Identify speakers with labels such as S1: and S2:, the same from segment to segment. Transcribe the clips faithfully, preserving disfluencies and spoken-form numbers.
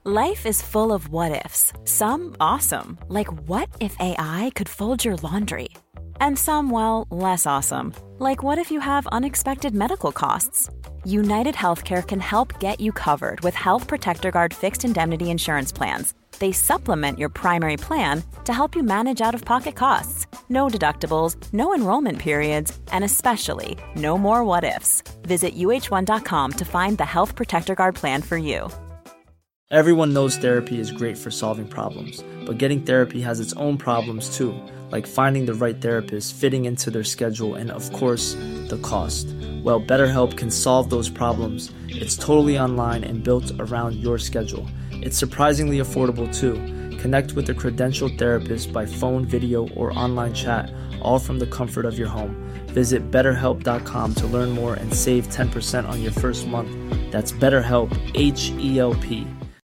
S1: Life is full of what-ifs. Some awesome, like what if A I could fold your laundry? And some, well, less awesome, like what if you have unexpected medical costs? United Healthcare can help get you covered with Health Protector Guard fixed indemnity insurance plans. They supplement your primary plan to help you manage out-of-pocket costs. No deductibles, no enrollment periods, and especially no more what-ifs. Visit U H one dot com to find the Health Protector Guard plan for you.
S2: Everyone knows therapy is great for solving problems, but getting therapy has its own problems too, like finding the right therapist, fitting into their schedule, and of course, the cost. Well, BetterHelp can solve those problems. It's totally online and built around your schedule. It's surprisingly affordable too. Connect with a credentialed therapist by phone, video, or online chat, all from the comfort of your home. Visit better help dot com to learn more and save ten percent on your first month. That's BetterHelp, H E L P.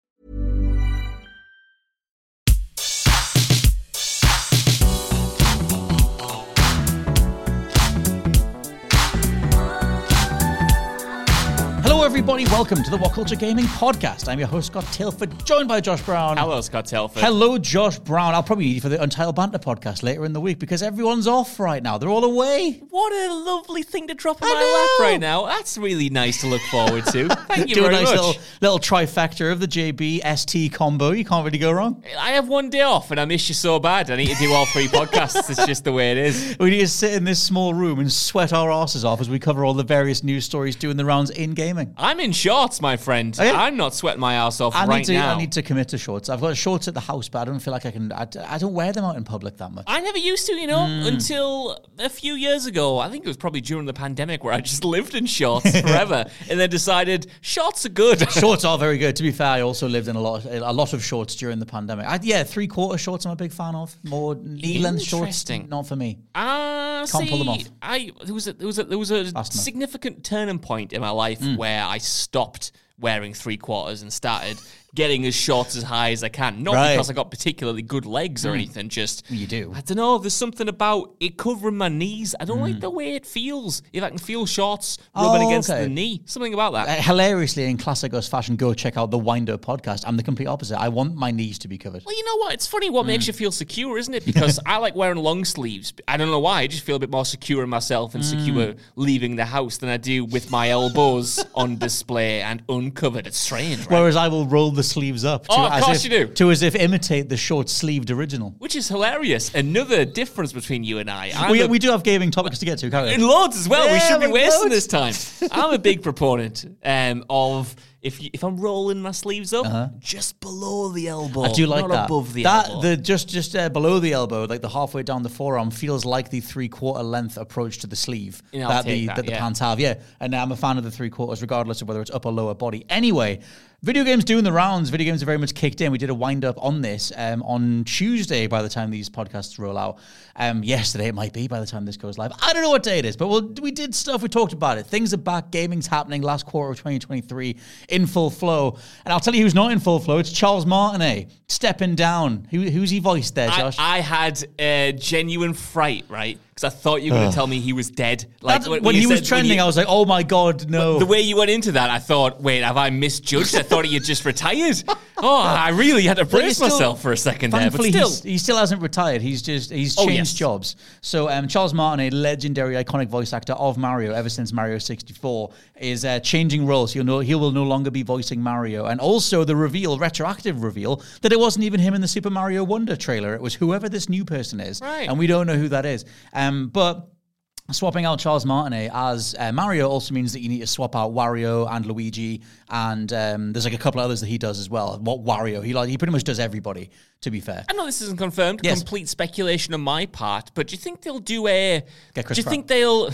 S3: Hello everybody, welcome to the What Culture Gaming Podcast. I'm your host Scott Tilford, joined by Josh Brown.
S4: Hello Scott Tilford.
S3: Hello Josh Brown. I'll probably need you for the Untitled Banter podcast later in the week because everyone's off right now. They're all away.
S4: What a lovely thing to drop in
S3: I
S4: my
S3: know.
S4: lap right now. That's really nice to look forward to. Thank you
S3: Do
S4: very
S3: a nice
S4: much.
S3: little, little trifecta of the J B S T combo. You can't really go wrong.
S4: I have one day off and I miss you so bad. I need to do all three podcasts. It's just the way it is.
S3: We need to sit in this small room and sweat our asses off as we cover all the various news stories doing the rounds in gaming.
S4: I'm in shorts, my friend.
S3: Oh, yeah?
S4: I'm not sweating my ass off
S3: I
S4: right
S3: need to.
S4: now.
S3: I need to commit to shorts. I've got shorts at the house, but I don't feel like I can. I, I don't wear them out in public that much.
S4: I never used to, you know, mm. until a few years ago. I think it was probably during the pandemic where I just lived in shorts forever and then decided shorts are good.
S3: Shorts are very good. To be fair, I also lived in a lot, a lot of shorts during the pandemic. I, yeah, three quarter shorts. I'm a big fan of. More knee length shorts, not for me.
S4: Ah, uh,
S3: can't
S4: see,
S3: pull them off.
S4: I there was a, there was a, there was a significant turning point in my life mm. where I stopped wearing three quarters and started getting as short as high as I can. Not
S3: right.
S4: because I got particularly good legs or mm. anything, just...
S3: You do.
S4: I don't know, there's something about it covering my knees. I don't mm. like the way it feels. If I can feel shorts rubbing
S3: oh,
S4: against
S3: okay.
S4: the knee. Something about that.
S3: Uh, hilariously, in classic us fashion, go check out the Wind Up podcast. I'm the complete opposite. I want my knees to be covered.
S4: Well, you know what? It's funny what mm. makes you feel secure, isn't it? Because I like wearing long sleeves. I don't know why. I just feel a bit more secure in myself and mm. secure leaving the house than I do with my elbows on display and uncovered. It's strange, right?
S3: Whereas I will roll the sleeves up.
S4: Oh, of course
S3: if,
S4: you do.
S3: To as if imitate the short-sleeved original.
S4: Which is hilarious. Another difference between you and I.
S3: We,
S4: a,
S3: we do have gaming topics to get to, can't we?
S4: In loads as well.
S3: Yeah,
S4: we should be wasting
S3: loads.
S4: this time. I'm a big proponent um, of... If you, if I'm rolling my sleeves up, uh-huh. just below the elbow.
S3: I do like
S4: not
S3: that.
S4: above the
S3: that,
S4: elbow.
S3: The just just uh, below the elbow, like the halfway down the forearm, feels like the three quarter length approach to the sleeve
S4: You know,
S3: that the
S4: that,
S3: that the
S4: yeah.
S3: pants have. Yeah, and I'm a fan of the three quarters, regardless of whether it's upper or lower body. Anyway. Video games doing the rounds. Video games are very much kicked in. We did a wind up on this um, on Tuesday by the time these podcasts roll out. Um, yesterday it might be by the time this goes live. I don't know what day it is, but we'll, we did stuff. We talked about it. Things are back. Gaming's happening last quarter of twenty twenty-three in full flow. And I'll tell you who's not in full flow. It's Charles Martinet stepping down. Who, who's he voiced there, Josh?
S4: I, I had a genuine fright, right? Because I thought you were going to tell me he was dead. Like
S3: That's,
S4: when,
S3: when,
S4: when
S3: he was
S4: said,
S3: trending,
S4: you,
S3: I was like, oh my God, no.
S4: The way you went into that, I thought, wait, have I misjudged? I thought he had just retired. Oh, I really had to brace
S3: still,
S4: myself for a second there. But
S3: Thankfully,
S4: still.
S3: he still hasn't retired. He's just he's
S4: Oh,
S3: changed
S4: yes.
S3: jobs. So um, Charles Martinet, legendary, iconic voice actor of Mario ever since Mario sixty-four, is uh, changing roles. He'll no, he will no longer be voicing Mario. And also the reveal, retroactive reveal, that it wasn't even him in the Super Mario Wonder trailer. It was whoever this new person is.
S4: Right.
S3: And we don't know who that is. Um, but... Swapping out Charles Martinet as uh, Mario also means that you need to swap out Wario and Luigi, and um, there's like a couple of others that he does as well. What Wario? He like he pretty much does everybody. To be fair,
S4: I know this isn't confirmed.
S3: Yes.
S4: Complete speculation on my part. But do you think they'll do a?
S3: Get Chris
S4: do you
S3: Pratt.
S4: think they'll?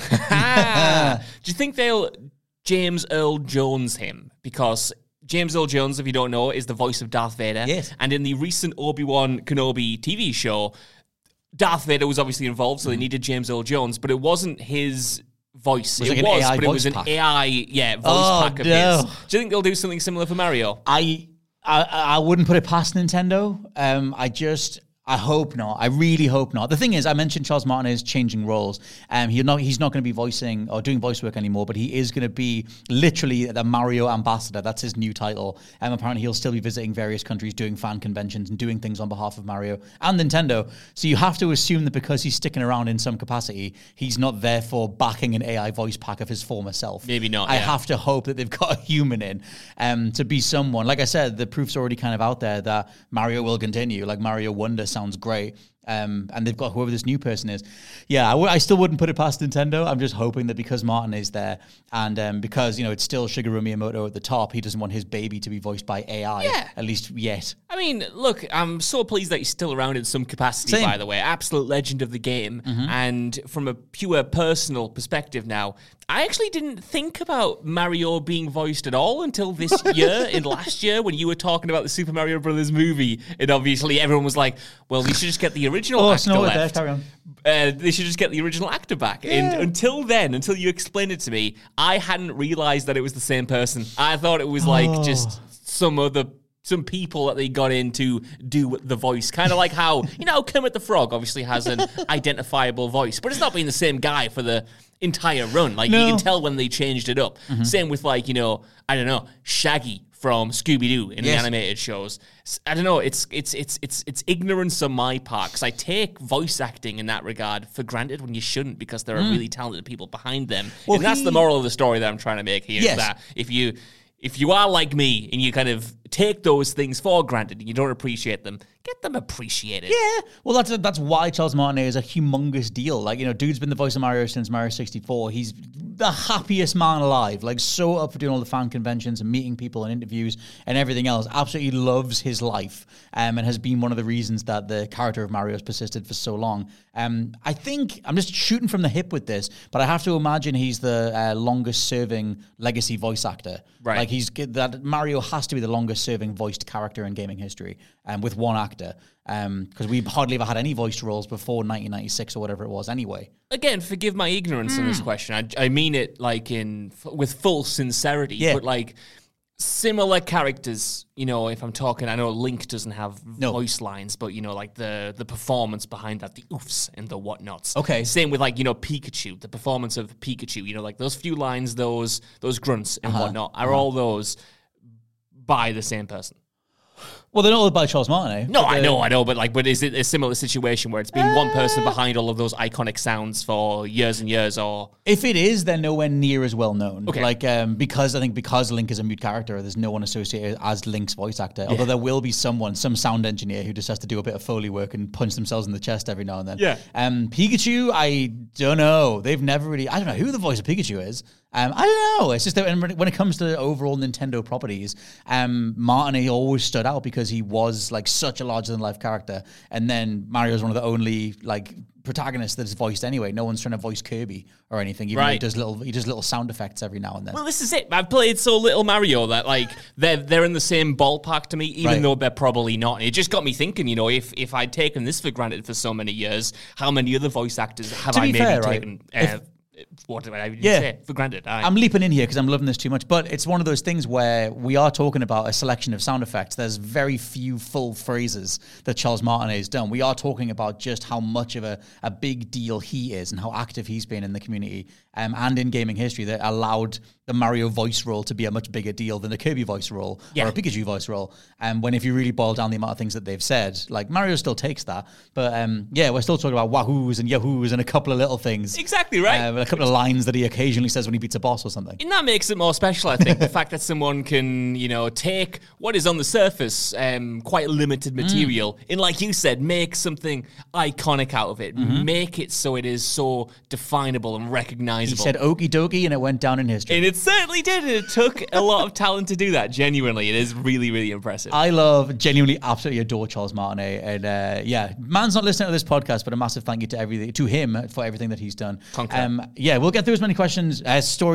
S4: do you think they'll James Earl Jones him because? James Earl Jones, if you don't know, is the voice of Darth Vader.
S3: Yes.
S4: And in the recent Obi-Wan Kenobi T V show, Darth Vader was obviously involved, so mm. they needed James Earl Jones, but it wasn't his voice.
S3: Was
S4: it
S3: like
S4: was,
S3: an A I
S4: but it was an
S3: pack.
S4: A I, yeah, voice
S3: Oh,
S4: pack of
S3: no.
S4: his. Do you think they'll do something similar for Mario?
S3: I, I I wouldn't put it past Nintendo. Um, I just I hope not. I really hope not. The thing is, I mentioned Charles Martinet is changing roles. Um, he's not, he's not going to be voicing or doing voice work anymore, but he is going to be literally the Mario ambassador. That's his new title. And um, apparently he'll still be visiting various countries, doing fan conventions and doing things on behalf of Mario and Nintendo. So you have to assume that because he's sticking around in some capacity, he's not therefore backing an A I voice pack of his former self.
S4: Maybe not.
S3: I
S4: yeah.
S3: have to hope that they've got a human in um, to be someone. Like I said, the proof's already kind of out there that Mario will continue. Like Mario Wonder sounds great. Um, and they've got whoever this new person is. Yeah, I, w- I still wouldn't put it past Nintendo. I'm just hoping that because Martin is there and um, because, you know, it's still Shigeru Miyamoto at the top, he doesn't want his baby to be voiced by A I,
S4: yeah.
S3: at least yet.
S4: I mean, look, I'm so pleased that he's still around in some capacity,
S3: Same.
S4: by the way. Absolute legend of the game. Mm-hmm. And from a pure personal perspective now, I actually didn't think about Mario being voiced at all until this year and last year when you were talking about the Super Mario Brothers movie. And obviously everyone was like, well, we should just get the original
S3: Oh,
S4: actor
S3: no,
S4: left.
S3: there, carry on.
S4: Uh, they should just get the original actor back.
S3: Yeah.
S4: And until then, until you explained it to me, I hadn't realized that it was the same person. I thought it was like
S3: Oh.
S4: just some other... some people that they got in to do the voice. Kind of like how, you know, Kermit the Frog obviously has an identifiable voice, but it's not been the same guy for the entire run. Like,
S3: No.
S4: you can tell when they changed it up.
S3: Mm-hmm.
S4: Same with, like, you know, I don't know, Shaggy from Scooby-Doo in
S3: Yes.
S4: the animated shows. I don't know, it's it's it's it's it's ignorance on my part, because I take voice acting in that regard for granted when you shouldn't, because there are really talented people behind them.
S3: Well,
S4: and that's
S3: he-
S4: the moral of the story that I'm trying to make here, is
S3: Yes.
S4: that if you... If you are like me and you kind of take those things for granted and you don't appreciate them, get them appreciated.
S3: Yeah, well, that's that's why Charles Martinet is a humongous deal. Like, you know, dude's been the voice of Mario since Mario sixty-four. He's the happiest man alive. Like, so up for doing all the fan conventions and meeting people and interviews and everything else. Absolutely loves his life, um, and has been one of the reasons that the character of Mario has persisted for so long. Um, I think I'm just shooting from the hip with this, but I have to imagine he's the uh, longest-serving legacy voice actor.
S4: Right.
S3: Like, he's that Mario has to be the longest-serving voiced character in gaming history, um, with one actor. Because um, we hardly ever had any voiced roles before nineteen ninety-six or whatever it was anyway.
S4: Again, forgive my ignorance on this question. I, I mean it like in with full sincerity.
S3: Yeah.
S4: But like similar characters, you know, if I'm talking, I know Link doesn't have
S3: No.
S4: voice lines, but you know, like the the performance behind that, the oofs and the whatnots.
S3: Okay.
S4: Same with like, you know, Pikachu, the performance of Pikachu, you know, like those few lines, those those grunts and
S3: Uh-huh.
S4: whatnot, are all those by the same person.
S3: Well, they're not all by Charles Martinet.
S4: No,
S3: but
S4: I
S3: they're-
S4: know, I know, but like, but is it a similar situation where it's been one person behind all of those iconic sounds for years and years, or
S3: If it is, they're nowhere near as well known.
S4: Okay.
S3: Like, um, because I think because Link is a mute character, there's no one associated as Link's voice actor. Although there will be someone, some sound engineer who just has to do a bit of Foley work and punch themselves in the chest every now and then.
S4: Yeah.
S3: Um, Pikachu, I don't know. They've never really, I don't know who the voice of Pikachu is. Um, I don't know. It's just that when when it comes to overall Nintendo properties, um, Martinet always stood out because he was like such a larger than life character. And then Mario's one of the only like protagonists that is voiced anyway. No one's trying to voice Kirby or anything. Even though he
S4: Right.
S3: does little he does little sound effects every now and then.
S4: well, this is it. I've played so little Mario that like they're they're in the same ballpark to me, even
S3: Right.
S4: though they're probably not. And it just got me thinking, you know, if if I'd taken this for granted for so many years, how many other voice actors have
S3: To
S4: I
S3: be
S4: maybe
S3: fair, right,
S4: taken? Uh, what did I even
S3: Yeah.
S4: say? For granted. I,
S3: I'm leaping in here because I'm loving this too much, but it's one of those things where we are talking about a selection of sound effects. There's very few full phrases that Charles Martinet has done. We are talking about just how much of a, a big deal he is and how active he's been in the community um, and in gaming history that allowed the Mario voice role to be a much bigger deal than the Kirby voice role
S4: Yeah.
S3: or a Pikachu voice role. And um, when if you really boil down the amount of things that they've said, like Mario still takes that, but um, yeah, we're still talking about wahoos and yahoos and a couple of little things.
S4: Exactly right.
S3: Um, a couple of lines that he occasionally says when he beats a boss or something.
S4: And that makes it more special, I think. The fact that someone can, you know, take what is on the surface um, quite limited material
S3: Mm.
S4: and, like you said, make something iconic out of it.
S3: Mm-hmm.
S4: Make it so it is so definable and
S3: He
S4: recognizable.
S3: said okie dokie and it went down in history.
S4: and it certainly did. And it took a lot of talent to do that. Genuinely, it is really, really impressive.
S3: I love, genuinely, absolutely adore Charles Martinet, and uh, yeah, man's not listening to this podcast, but a massive thank you to everything to him for everything that he's done.
S4: Conquer.
S3: Um, yeah, we'll get through as many questions, uh, story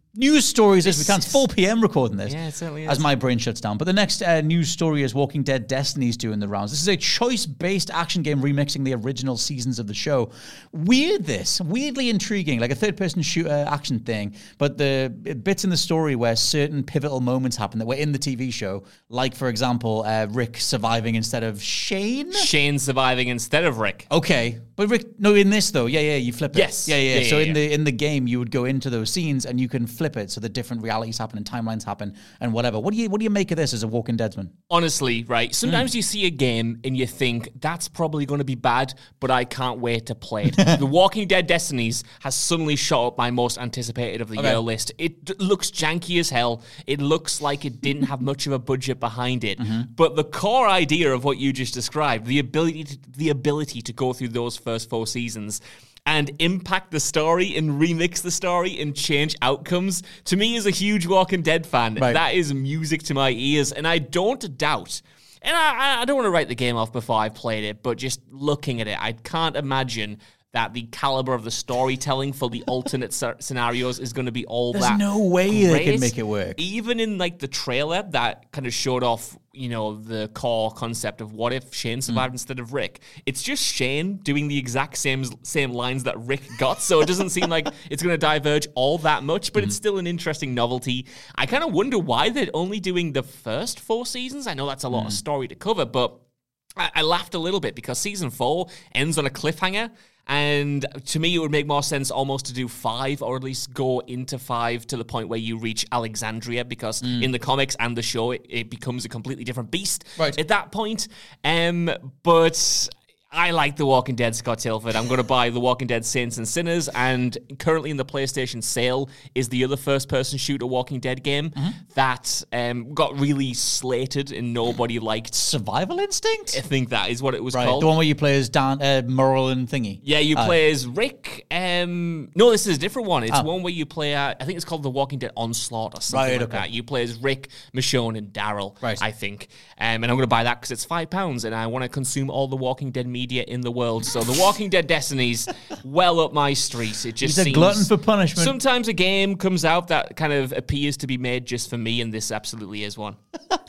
S3: news stories as we can. It's four p.m. recording this.
S4: Yeah, it certainly is.
S3: As my brain shuts down. But the next uh, news story is Walking Dead Destiny's doing the rounds. This is a choice-based action game remixing the original seasons of the show. Weird this. Weirdly intriguing. Like a third-person shooter action thing. But the bits in the story where certain pivotal moments happen that were in the T V show. Like, for example, uh, Rick surviving instead of Shane?
S4: Shane surviving instead of Rick.
S3: Okay. But Rick, no, in this though, yeah, yeah, you flip it.
S4: Yes.
S3: Yeah, yeah.
S4: Yeah,
S3: so
S4: yeah,
S3: in
S4: yeah.
S3: the in the game, you would go into those scenes and you can flip it so that different realities happen and timelines happen and whatever. What do you what do you make of this as a Walking Deadsman?
S4: Honestly, right? Sometimes
S3: Mm.
S4: you see a game and you think that's probably going to be bad, but I can't wait to play it. The Walking Dead Destinies has suddenly shot up my most anticipated of the
S3: Okay.
S4: year list. It d- looks janky as hell. It looks like it didn't have much of a budget behind it.
S3: Mm-hmm.
S4: But the core idea of what you just described, the ability to, the ability to go through those first four seasons and impact the story and remix the story and change outcomes, to me as a huge Walking Dead fan,
S3: Right.
S4: that is music to my ears. And I don't doubt, and I, I don't want to write the game off before I've played it, but just looking at it, I can't imagine that the caliber of the storytelling for the alternate sc- scenarios is going to be all
S3: There's
S4: that
S3: no way they
S4: great.
S3: can make it work.
S4: Even in like the trailer that kind of showed off, you know, the core concept of what if Shane survived instead of Rick. It's just Shane doing the exact same same lines that Rick got, so it doesn't seem like it's going to diverge all that much, but it's still an interesting novelty. I kind of wonder why they're only doing the first four seasons. I know that's a lot of story to cover, but I, I laughed a little bit because season four ends on a cliffhanger. And to me, it would make more sense almost to do five, or at least go into five to the point where you reach Alexandria, because in the comics and the show, it, it becomes a completely different beast
S3: Right.
S4: at that point. Um, but I like The Walking Dead, Scott Tilford. I'm going to buy The Walking Dead Saints and Sinners, and currently in the PlayStation sale is the other first-person shooter Walking Dead game that um, got really slated and nobody liked.
S3: Survival Instinct?
S4: I think that is what it was
S3: Right,
S4: called.
S3: the one where you play as Dan, uh, Merle and Thingy.
S4: Yeah, you
S3: Uh,
S4: play as Rick. Um, no, this is a different one. It's
S3: Ah.
S4: one where you play. Uh, I think it's called The Walking Dead Onslaught or something
S3: Right,
S4: like
S3: okay.
S4: that. You play as Rick, Michonne, and Daryl.
S3: Right.
S4: I think. Um, and I'm going to buy that because it's five pounds, and I want to consume all the Walking Dead media in the world. So The Walking Dead Destinies, well up my street. It just
S3: He's a
S4: seems
S3: glutton for punishment.
S4: Sometimes a game comes out that kind of appears to be made just for me, and this absolutely is one.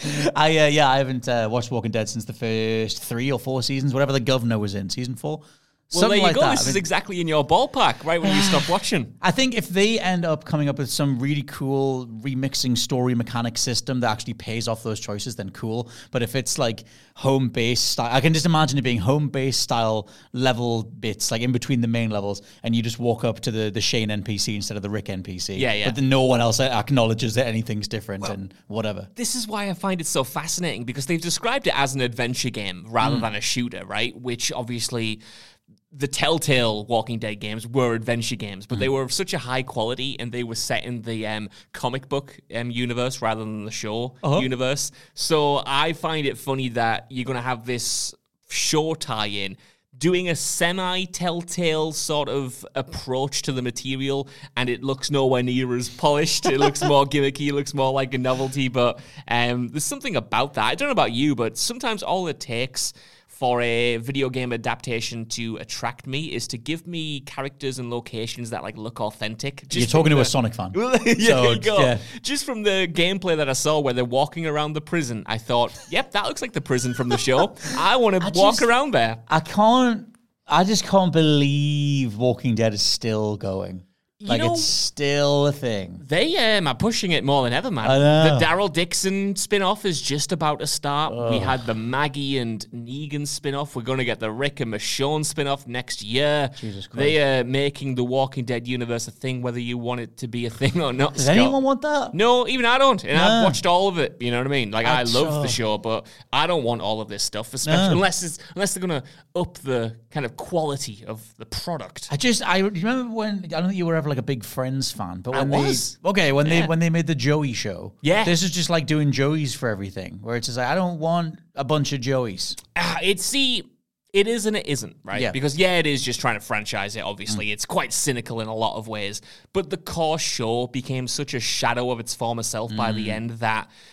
S3: I uh, yeah, I haven't uh, watched Walking Dead since the first three or four seasons, whatever the governor was in, season four.
S4: Well,
S3: Something
S4: there you
S3: like
S4: go.
S3: that.
S4: This
S3: I
S4: is
S3: mean-
S4: exactly in your ballpark, right when you stop watching.
S3: I think if they end up coming up with some really cool remixing story mechanic system that actually pays off those choices, then cool. But if it's like home-based style, I can just imagine it being home-based style level bits, like in between the main levels, and you just walk up to the, the Shane N P C instead of the Rick N P C.
S4: Yeah, yeah.
S3: But then no one else acknowledges that anything's different and whatever.
S4: This is why I find it so fascinating, because they've described it as an adventure game rather
S3: Mm.
S4: than a shooter, right? Which obviously the Telltale Walking Dead games were adventure games, but they were of such a high quality, and they were set in the um, comic book um, universe rather than the show
S3: Uh-huh.
S4: universe. So I find it funny that you're going to have this show tie-in doing a semi-Telltale sort of approach to the material, and it looks nowhere near as polished. It looks more gimmicky. It looks more like a novelty, but um, there's something about that. I don't know about you, but sometimes all it takes for a video game adaptation to attract me is to give me characters and locations that like look authentic.
S3: You're
S4: Just
S3: talking
S4: from
S3: to a
S4: the-
S3: Sonic fan.
S4: yeah,
S3: So,
S4: there you go.
S3: yeah.
S4: Just from the gameplay that I saw where they're walking around the prison, I thought, yep, that looks like the prison from the show. I want to walk
S3: just-
S4: around there.
S3: I can't. I just can't believe Walking Dead is still going. Like,
S4: know-
S3: it's still a thing.
S4: They um, are pushing it more than ever, man.
S3: I know.
S4: The Daryl Dixon spin-off is just about to start. We had the Maggie and Negan spin-off. We're going to get the Rick and Michonne spin-off next year.
S3: Jesus Christ.
S4: They are making the Walking Dead universe a thing, whether you want it to be a thing or not.
S3: Does
S4: Scott.
S3: anyone want that?
S4: No, even I don't. And
S3: No.
S4: I've watched all of it. You know what I mean? Like, I
S3: That's
S4: love
S3: so-
S4: the show, but I don't want all of this stuff, especially
S3: No.
S4: unless it's unless they're going to up the kind of quality of the product.
S3: I just I remember when I don't think you were ever like a big Friends fan, but
S4: I
S3: when
S4: was.
S3: they okay when
S4: Yeah.
S3: they when they made the Joey show,
S4: Yeah.
S3: this is just like doing Joeys for everything, where it's just like I don't want a bunch of Joeys.
S4: Ah, it's see, it is and it isn't, right?
S3: Yeah.
S4: Because yeah, it is just trying to franchise it. Obviously, it's quite cynical in a lot of ways. But the core show became such a shadow of its former self by the end that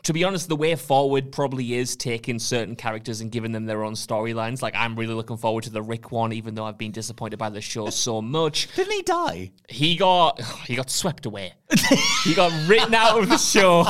S4: to be honest, the way forward probably is taking certain characters and giving them their own storylines. Like, I'm really looking forward to the Rick one, even though I've been disappointed by the show so much.
S3: Didn't he die?
S4: He got he got swept away. He got written out of the show,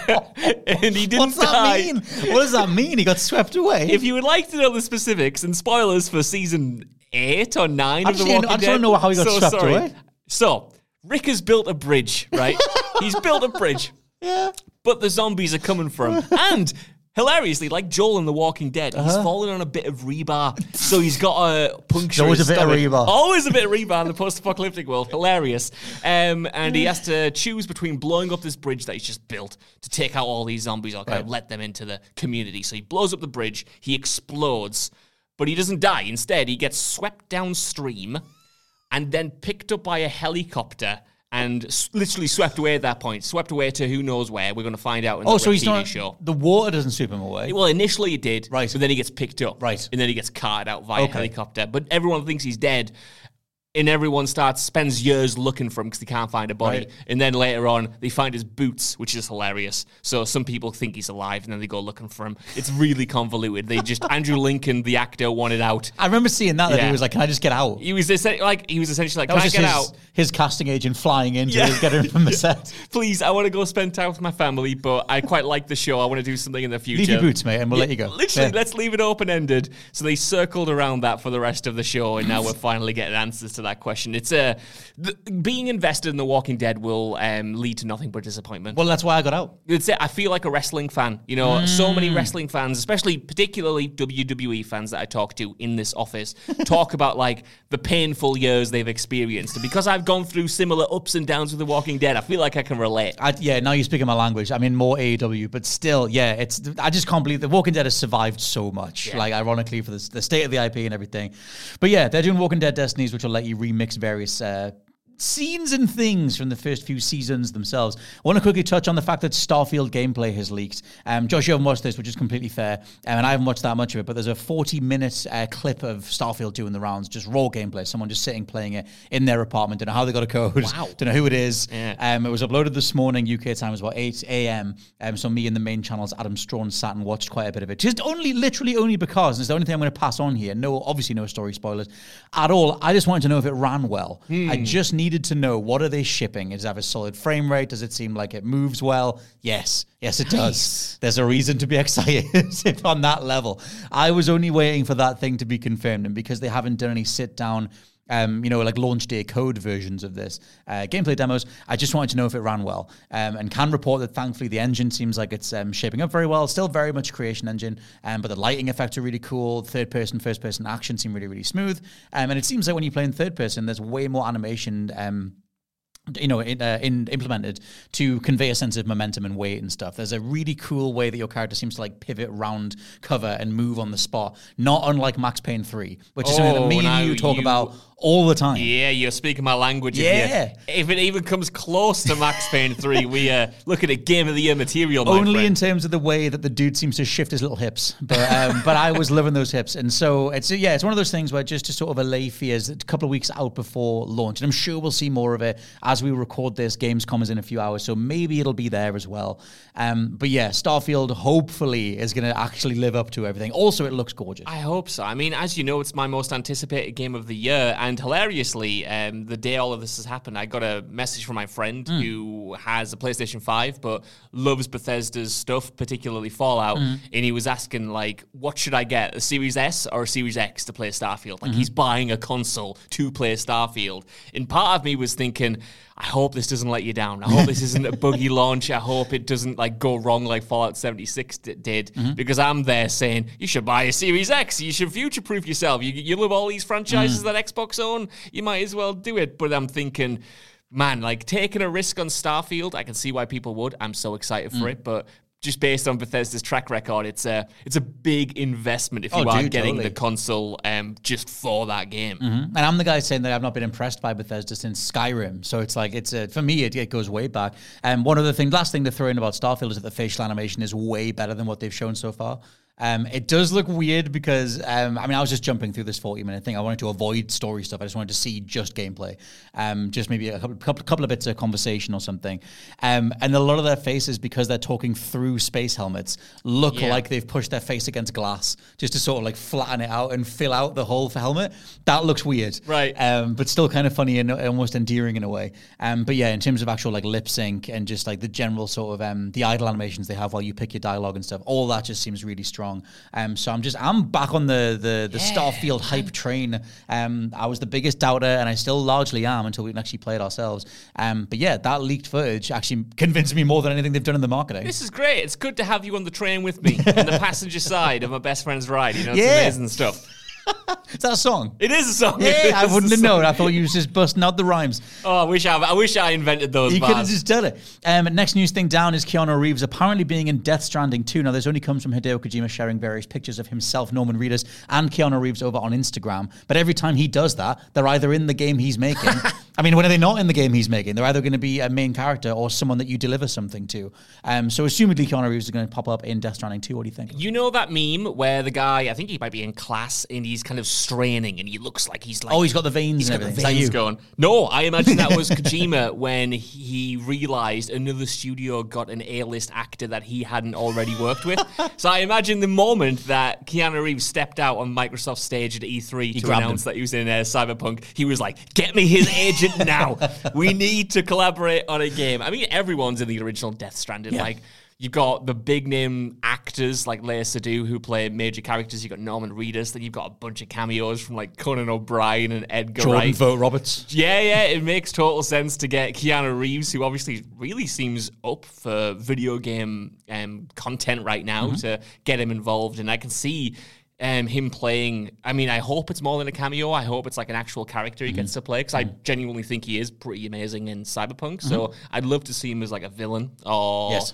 S4: and he didn't
S3: What's that
S4: die.
S3: mean? What does that mean? He got swept away.
S4: If you would like to know the specifics and spoilers for season eight or nine
S3: I
S4: of The
S3: just-
S4: Walking
S3: I just
S4: Dead,
S3: wanna know how he got
S4: so
S3: swept
S4: sorry.
S3: away.
S4: So Rick has built a bridge, right? He's built a bridge.
S3: Yeah.
S4: But the zombies are coming for him. And hilariously, like Joel in The Walking Dead, he's
S3: Uh-huh.
S4: fallen on a bit of rebar. So he's got a puncture.
S3: Always
S4: his
S3: a bit of
S4: stomach.
S3: rebar.
S4: Always a bit of rebar in the post-apocalyptic world. Hilarious. Um, and he has to choose between blowing up this bridge that he's just built to take out all these zombies or kind of
S3: Right.
S4: let them into the community. So he blows up the bridge. He explodes. But he doesn't die. Instead, he gets swept downstream and then picked up by a helicopter and s- literally swept away at that point. Swept away to who knows where. We're going to find out in
S3: Oh,
S4: the
S3: so he's
S4: T V
S3: not.
S4: show.
S3: The water doesn't sweep him away.
S4: Well, initially it did,
S3: Right.
S4: but then he gets picked up.
S3: Right.
S4: And then he gets carted out via
S3: Okay.
S4: helicopter. But everyone thinks he's dead. And everyone starts, spends years looking for him because they can't find a body.
S3: Right.
S4: And then later on, they find his boots, which is hilarious. So some people think he's alive, and then they go looking for him. It's really convoluted. They just, Andrew Lincoln, the actor, wanted out.
S3: I remember seeing that. That
S4: Yeah.
S3: he was like, "Can I just get out?"
S4: He was essen- like, he was essentially like,
S3: That
S4: can
S3: was
S4: I
S3: just
S4: get
S3: his,
S4: out?
S3: his casting agent flying in to
S4: Yeah.
S3: get him from the set.
S4: Please, I want to go spend time with my family, but I quite like the show. I want to do something in the future.
S3: Leave your boots, mate, and we'll
S4: Yeah,
S3: let you go.
S4: Literally,
S3: Yeah.
S4: let's leave it open-ended. So they circled around that for the rest of the show, and now we're finally getting answers to that question. It's a th- being invested in The Walking Dead will um, lead to nothing but disappointment.
S3: Well, that's why I got out.
S4: It's it. I feel like a wrestling fan. You know, so many wrestling fans, especially particularly W W E fans that I talk to in this office, talk about like the painful years they've experienced. And because I've gone through similar ups and downs with The Walking Dead, I feel like I can relate.
S3: I, yeah, now you're speaking my language. I mean, more A E W, but still, yeah, it's. I just can't believe The Walking Dead has survived so much.
S4: Yeah.
S3: Like, ironically, for the, the state of the I P and everything. But yeah, they're doing Walking Dead Destinies, which will let you remix various uh, scenes and things from the first few seasons themselves. I want to quickly touch on the fact that Starfield gameplay has leaked. Um, Josh, you haven't watched this, which is completely fair, um, and I haven't watched that much of it, but there's a forty-minute uh, clip of Starfield doing the rounds, just raw gameplay, someone just sitting playing it in their apartment. Don't know how they got a code,
S4: Wow.
S3: don't know who it is.
S4: Yeah.
S3: Um, it was uploaded this morning, U K time, it was about eight a.m. Um, so me and the main channel's Adam Strawn sat and watched quite a bit of it. Just only, literally only because, and it's the only thing I'm going to pass on here, no, obviously no story spoilers at all. I just wanted to know if it ran well. I just needed to know, what are they shipping? Does it have a solid frame rate? Does it seem like it moves well? Yes. Yes, it does. There's a reason to be excited on that level. I was only waiting for that thing to be confirmed, and because they haven't done any sit-down Um, you know, like launch day code versions of this uh, gameplay demos, I just wanted to know if it ran well, um, and can report that thankfully the engine seems like it's um, shaping up very well. Still very much creation engine, um, but the lighting effects are really cool. Third person, first person action seem really, really smooth, um, and it seems like when you play in third person, there's way more animation. Um, you know, in, uh, in implemented to convey a sense of momentum and weight and stuff. There's a really cool way that your character seems to like pivot round cover and move on the spot, not unlike Max Payne three, which is something that
S4: Oh,
S3: me
S4: now
S3: and you talk
S4: you-
S3: about all the time.
S4: Yeah, you're speaking my language.
S3: Yeah.
S4: If, you, if it even comes close to Max Payne three, we uh, look at a Game of the Year material, my
S3: Only
S4: friend.
S3: in terms of the way that the dude seems to shift his little hips, but um, but I was loving those hips, and so it's yeah, it's one of those things where just to sort of allay fears, a couple of weeks out before launch, and I'm sure we'll see more of it as we record this. Gamescom is in a few hours, so maybe it'll be there as well. Um, but yeah, Starfield hopefully is going to actually live up to everything. Also, it looks gorgeous.
S4: I hope so. I mean, as you know, it's my most anticipated game of the year, and hilariously, um, the day all of this has happened, I got a message from my friend
S3: Mm.
S4: who has a PlayStation five, but loves Bethesda's stuff, particularly Fallout,
S3: Mm.
S4: and he was asking, like, what should I get, a Series S or a Series X to play Starfield? Like,
S3: Mm-hmm.
S4: he's buying a console to play Starfield. And part of me was thinking, I hope this doesn't let you down. I hope this isn't a buggy launch. I hope it doesn't like go wrong like Fallout seventy-six d- did.
S3: Mm-hmm.
S4: Because I'm there saying, you should buy a Series X. You should future-proof yourself. You, you love all these franchises
S3: Mm.
S4: that Xbox own. You might as well do it. But I'm thinking, man, like taking a risk on Starfield, I can see why people would. I'm so excited
S3: Mm.
S4: for it. But just based on Bethesda's track record, it's a it's a big investment if you
S3: Oh,
S4: are
S3: dude,
S4: getting
S3: totally.
S4: the console um, just for that game.
S3: And I'm the guy saying that I've not been impressed by Bethesda since Skyrim. So it's like, it's a, for me, it, it goes way back. And um, one other thing, last thing to throw in about Starfield is that the facial animation is way better than what they've shown so far. Um, it does look weird because, um, I mean, I was just jumping through this forty-minute thing. I wanted to avoid story stuff. I just wanted to see just gameplay, um, just maybe a couple, couple, couple of bits of conversation or something. Um, and a lot of their faces, because they're talking through space helmets, look
S4: Yeah.
S3: like they've pushed their face against glass just to sort of like flatten it out and fill out the hole for helmet. That looks weird.
S4: Right.
S3: Um, but still kind of funny and almost endearing in a way. Um, but yeah, in terms of actual like lip sync and just like the general sort of um, the idle animations they have while you pick your dialogue and stuff, all that just seems really strong. Um, so I'm just I'm back on the the, the
S4: Yeah.
S3: Starfield hype train. Um, I was the biggest doubter, and I still largely am until we can actually play it ourselves. Um, but yeah, that leaked footage actually convinced me more than anything they've done in the marketing.
S4: This is great. It's good to have you on the train with me on the passenger side of my best friend's ride. You know, it's
S3: Yeah.
S4: amazing stuff.
S3: Is that a song?
S4: It is a song.
S3: Yeah,
S4: It
S3: I
S4: is
S3: wouldn't
S4: a
S3: have
S4: song.
S3: known. I thought you was just busting out the rhymes.
S4: Oh, I wish I, I wish I invented those
S3: You could have
S4: bars.
S3: just done it. Um, next news thing down is Keanu Reeves apparently being in Death Stranding two. Now, this only comes from Hideo Kojima sharing various pictures of himself, Norman Reedus, and Keanu Reeves over on Instagram. But every time he does that, they're either in the game he's making. I mean, when are they not in the game he's making? They're either going to be a main character or someone that you deliver something to. Um, so, assumedly, Keanu Reeves is going to pop up in Death Stranding two. What do you think?
S4: You know that meme where the guy, I think he might be in class, and he's kind of straining, and he looks like he's like...
S3: Oh, he's got the veins
S4: He's
S3: and
S4: got the
S3: everything. Is that
S4: veins
S3: you?
S4: going. No, I imagine that was Kojima when he realized another studio got an A-list actor that he hadn't already worked with. So I imagine the moment that Keanu Reeves stepped out on Microsoft stage at E three to
S3: grabbed
S4: announce
S3: him.
S4: that he was in uh, Cyberpunk, he was like, get me his agent now. We need to collaborate on a game. I mean, everyone's in the original Death Stranding.
S3: Yeah.
S4: Like, you've got the big name actors like Lea Seydoux who play major characters. You've got Norman Reedus. Then you've got a bunch of cameos from like Conan O'Brien and Edgar
S3: Jordan
S4: Wright.
S3: Vogt Roberts.
S4: Yeah, yeah, it makes total sense to get Keanu Reeves, who obviously really seems up for video game um, content right now, to get him involved. And I can see um, him playing. I mean, I hope it's more than a cameo. I hope it's like an actual character he gets to play, because I genuinely think he is pretty amazing in Cyberpunk. So I'd love to see him as like a villain or...
S3: Yes.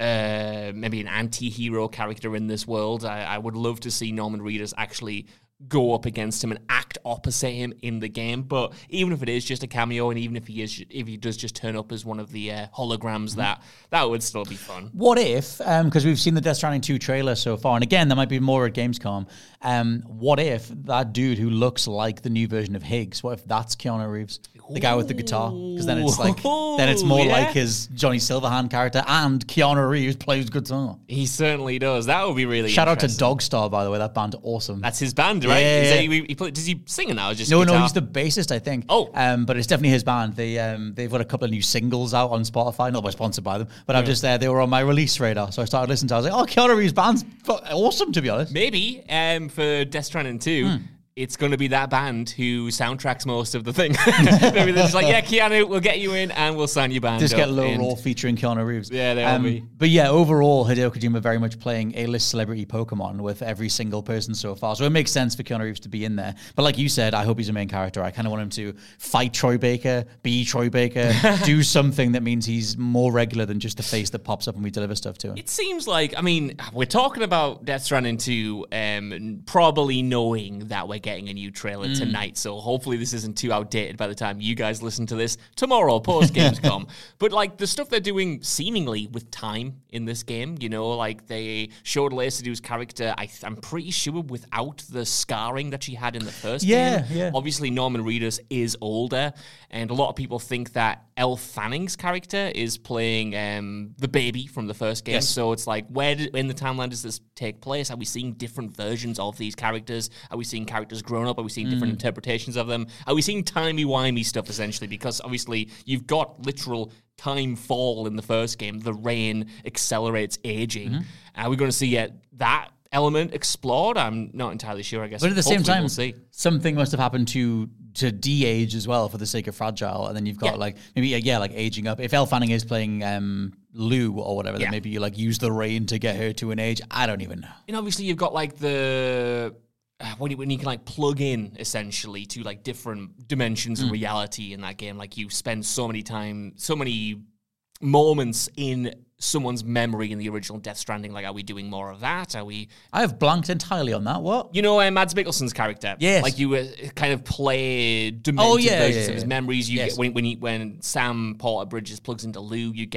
S4: Uh, maybe an anti-hero character in this world. I, I would love to see Norman Reedus actually go up against him and act opposite him in the game. But even if it is just a cameo, and even if he is, if he does just turn up as one of the uh, holograms,
S3: Mm-hmm.
S4: that that would still be fun.
S3: What if, because we've seen the Death Stranding two trailer so far, and again, there might be more at Gamescom, um, what if that dude who looks like the new version of Higgs, what if that's Keanu Reeves? The guy with the guitar? Because then it's like, then it's more
S4: Yeah.
S3: like his Johnny Silverhand character, and Keanu Reeves plays guitar.
S4: He certainly does. That would be really
S3: Shout out to
S4: interesting.
S3: Dogstar, by the way, that band, awesome.
S4: That's his band, right?
S3: Yeah,
S4: Is
S3: yeah,
S4: that-
S3: yeah.
S4: he, he play, does he sing it now? Or just
S3: No,
S4: guitar?
S3: no, he's the bassist, I think.
S4: Oh.
S3: um, but it's definitely his band. They um, they've got a couple of new singles out on Spotify. Not by sponsored by them, but I'm just there. They were on my release radar, so I started listening to. it. I was like, oh, Keanu Reeves' band's fu- awesome, to be honest.
S4: Maybe um, for Death Stranding two,
S3: Hmm.
S4: it's going to be that band who soundtracks most of the thing. Maybe they're just like, yeah, Keanu, we'll get you in and we'll sign your band
S3: Just get
S4: up.
S3: low
S4: And
S3: roll featuring Keanu Reeves. Um,
S4: Yeah, they will be.
S3: But yeah, overall, Hideo Kojima very much playing A-list celebrity Pokemon with every single person so far. So it makes sense for Keanu Reeves to be in there. But like you said, I hope he's a main character. I kind of want him to fight Troy Baker, be Troy Baker, do something that means he's more regular than just the face that pops up and we deliver stuff to him.
S4: It seems like, I mean, we're talking about Death Stranding two, um, probably knowing that we're getting a new trailer tonight. So hopefully this isn't too outdated by the time you guys listen to this tomorrow, post Gamescom. But like the stuff they're doing seemingly with time in this game, you know, like they showed Lea Seydoux's character, I th- I'm pretty sure without the scarring that she had in the first
S3: Yeah,
S4: game.
S3: yeah.
S4: Obviously, Norman Reedus is older, and a lot of people think that Elle Fanning's character is playing um, the baby from the first game.
S3: Yes.
S4: So it's like, where did, in the timeline does this take place? Are we seeing different versions of these characters? Are we seeing characters grown up? Are we seeing different
S3: Mm.
S4: interpretations of them? Are we seeing timey-wimey stuff, essentially? Because obviously, you've got literal time fall in the first game. The rain accelerates aging.
S3: Mm-hmm.
S4: Are we going to see yet that element explored? I'm not entirely sure, I guess.
S3: But at the same
S4: Hopefully
S3: time,
S4: we'll see.
S3: something must have happened to to de-age as well for the sake of Fragile, and then you've got
S4: Yeah.
S3: like maybe yeah like aging up. If Elle Fanning is playing um, Lou or whatever,
S4: Yeah.
S3: then maybe you like use the rain to get her to an age. I don't even know.
S4: And obviously you've got like the uh, when you when you can like plug in essentially to like different dimensions
S3: Mm.
S4: of reality in that game. Like you spend so many time, so many moments in someone's memory in the original Death Stranding. Like, are we doing more of that? Are we?
S3: I have blanked entirely on that. What?
S4: You know, uh, Mads Mikkelsen's character.
S3: Yes.
S4: Like you uh, kind of play demented
S3: Oh, yeah,
S4: versions
S3: yeah,
S4: of his
S3: yeah.
S4: memories. You
S3: Yes.
S4: get when when, he, when Sam Porter Bridges plugs into Lou, you get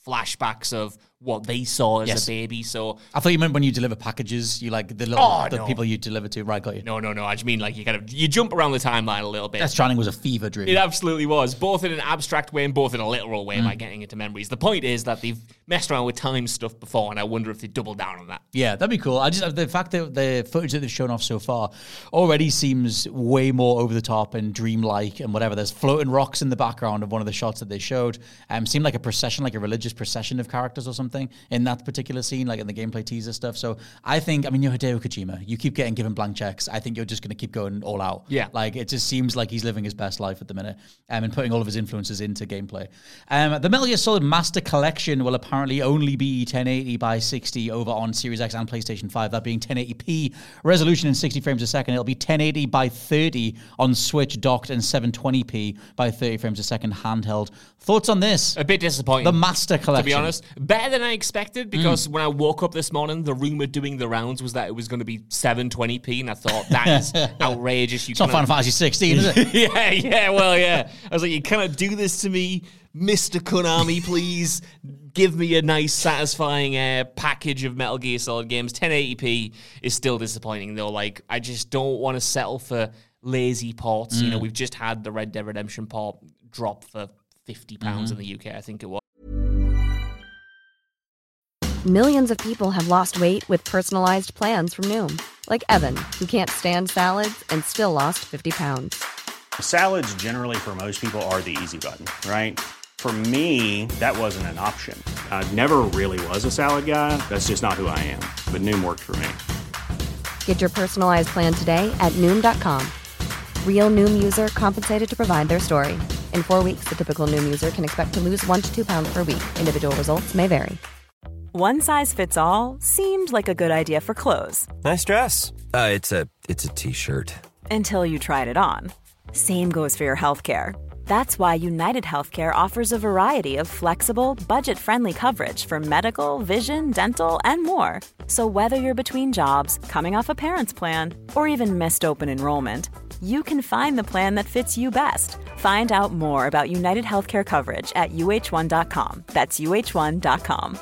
S4: flashbacks of what they saw as
S3: Yes.
S4: a baby. So
S3: I thought you meant when you deliver packages, you like the little
S4: Oh,
S3: the
S4: no.
S3: people you deliver to. Right, got you.
S4: no, no, no. I just mean like you kind of you jump around the timeline a little bit.
S3: Death Stranding was a fever dream.
S4: It absolutely was, both in an abstract way and both in a literal way
S3: Mm.
S4: by getting into memories. The point is that they've messed around with time stuff before, and I wonder if they double down on that.
S3: Yeah, that'd be cool. I just the fact that the footage that they've shown off so far already seems way more over the top and dreamlike and whatever. There's floating rocks in the background of one of the shots that they showed. Um, seemed like a procession, like a religious procession of characters or something in that particular scene, like in the gameplay teaser stuff. So I think, I mean, you're Hideo Kojima. You keep getting given blank checks. I think you're just going to keep going all out.
S4: Yeah.
S3: Like it just seems like he's living his best life at the minute um, and putting all of his influences into gameplay. Um, the Metal Gear Solid Master Collection will apparently only be ten eighty by sixty over on Series X and PlayStation five, that being ten eighty p resolution in sixty frames a second. It'll be ten eighty by thirty on Switch docked and seven twenty p by thirty frames a second handheld. Thoughts on this?
S4: A bit disappointing.
S3: The Master Collection.
S4: To be honest, better than I expected, because mm. when I woke up this morning, the rumor doing the rounds was that it was going to be seven twenty p, and I thought, that is outrageous. You
S3: it's not Final Fantasy sixteen, is it?
S4: yeah, yeah, well, yeah. I was like, you cannot do this to me, Mister Konami, please. Give me a nice, satisfying uh, package of Metal Gear Solid games. ten eighty p is still disappointing, though. Like, I just don't want to settle for lazy ports. Mm. You know, we've just had the Red Dead Redemption port drop for fifty pounds mm-hmm. in the U K, I think it was.
S5: Millions of people have lost weight with personalized plans from Noom. Like Evan, who can't stand salads and still lost fifty pounds.
S6: Salads generally for most people are the easy button, right? For me, that wasn't an option. I never really was a salad guy. That's just not who I am. But Noom worked for me.
S5: Get your personalized plan today at Noom dot com. Real Noom user compensated to provide their story. In four weeks, the typical Noom user can expect to lose one to two pounds per week. Individual results may vary.
S1: One size fits all seemed like a good idea for clothes.
S7: Nice dress. Uh, it's a it's a t-shirt.
S1: Until you tried it on. Same goes for your healthcare. That's why United Healthcare offers a variety of flexible, budget-friendly coverage for medical, vision, dental, and more. So whether you're between jobs, coming off a parent's plan, or even missed open enrollment, you can find the plan that fits you best. Find out more about United Healthcare coverage at U H one dot com. That's U H one dot com.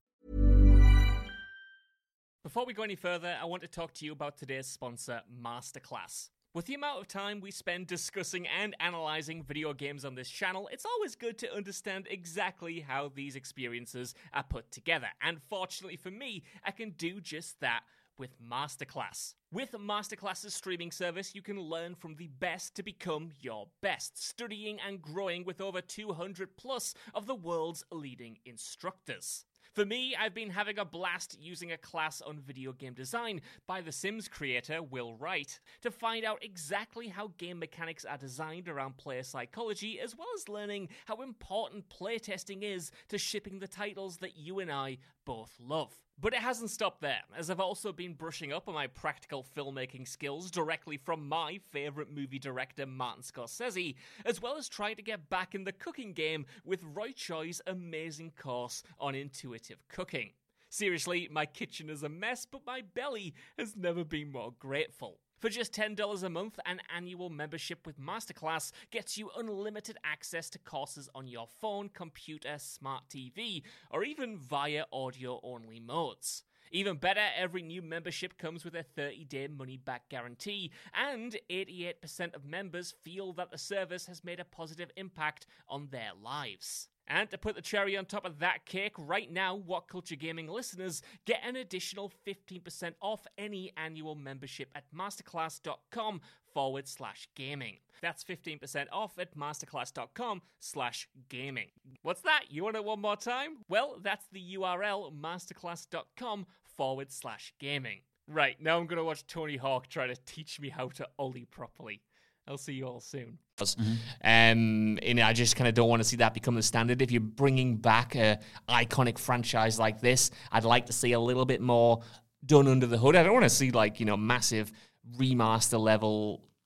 S4: Before we go any further, I want to talk to you about today's sponsor, Masterclass. With the amount of time we spend discussing and analysing video games on this channel, it's always good to understand exactly how these experiences are put together. And fortunately for me, I can do just that with Masterclass. With Masterclass's streaming service, you can learn from the best to become your best, studying and growing with over two hundred plus of the world's leading instructors. For me, I've been having a blast using a class on video game design by The Sims creator Will Wright to find out exactly how game mechanics are designed around player psychology, as well as learning how important playtesting is to shipping the titles that you and I both love. But it hasn't stopped there, as I've also been brushing up on my practical filmmaking skills directly from my favourite movie director Martin Scorsese, as well as trying to get back in the cooking game with Roy Choi's amazing course on intuitive cooking. Seriously, my kitchen is a mess, but my belly has never been more grateful. For just ten dollars a month, an annual membership with Masterclass gets you unlimited access to courses on your phone, computer, smart T V, or even via audio-only modes. Even better, every new membership comes with a thirty-day money-back guarantee, and eighty-eight percent of members feel that the service has made a positive impact on their lives. And to put the cherry on top of that cake, right now, What Culture Gaming listeners get an additional fifteen percent off any annual membership at masterclass.com forward slash gaming. That's fifteen percent off at masterclass.com slash gaming. What's that? You want it one more time? Well, that's the U R L, masterclass.com forward slash gaming. Right, now I'm going to watch Tony Hawk try to teach me how to ollie properly. I'll see you all soon. Mm-hmm. Um, and I just kind of don't want to see that become the standard. If you're bringing back a iconic franchise like this, I'd like to see a little bit more done under the hood. I don't want to see like, you know, massive remaster level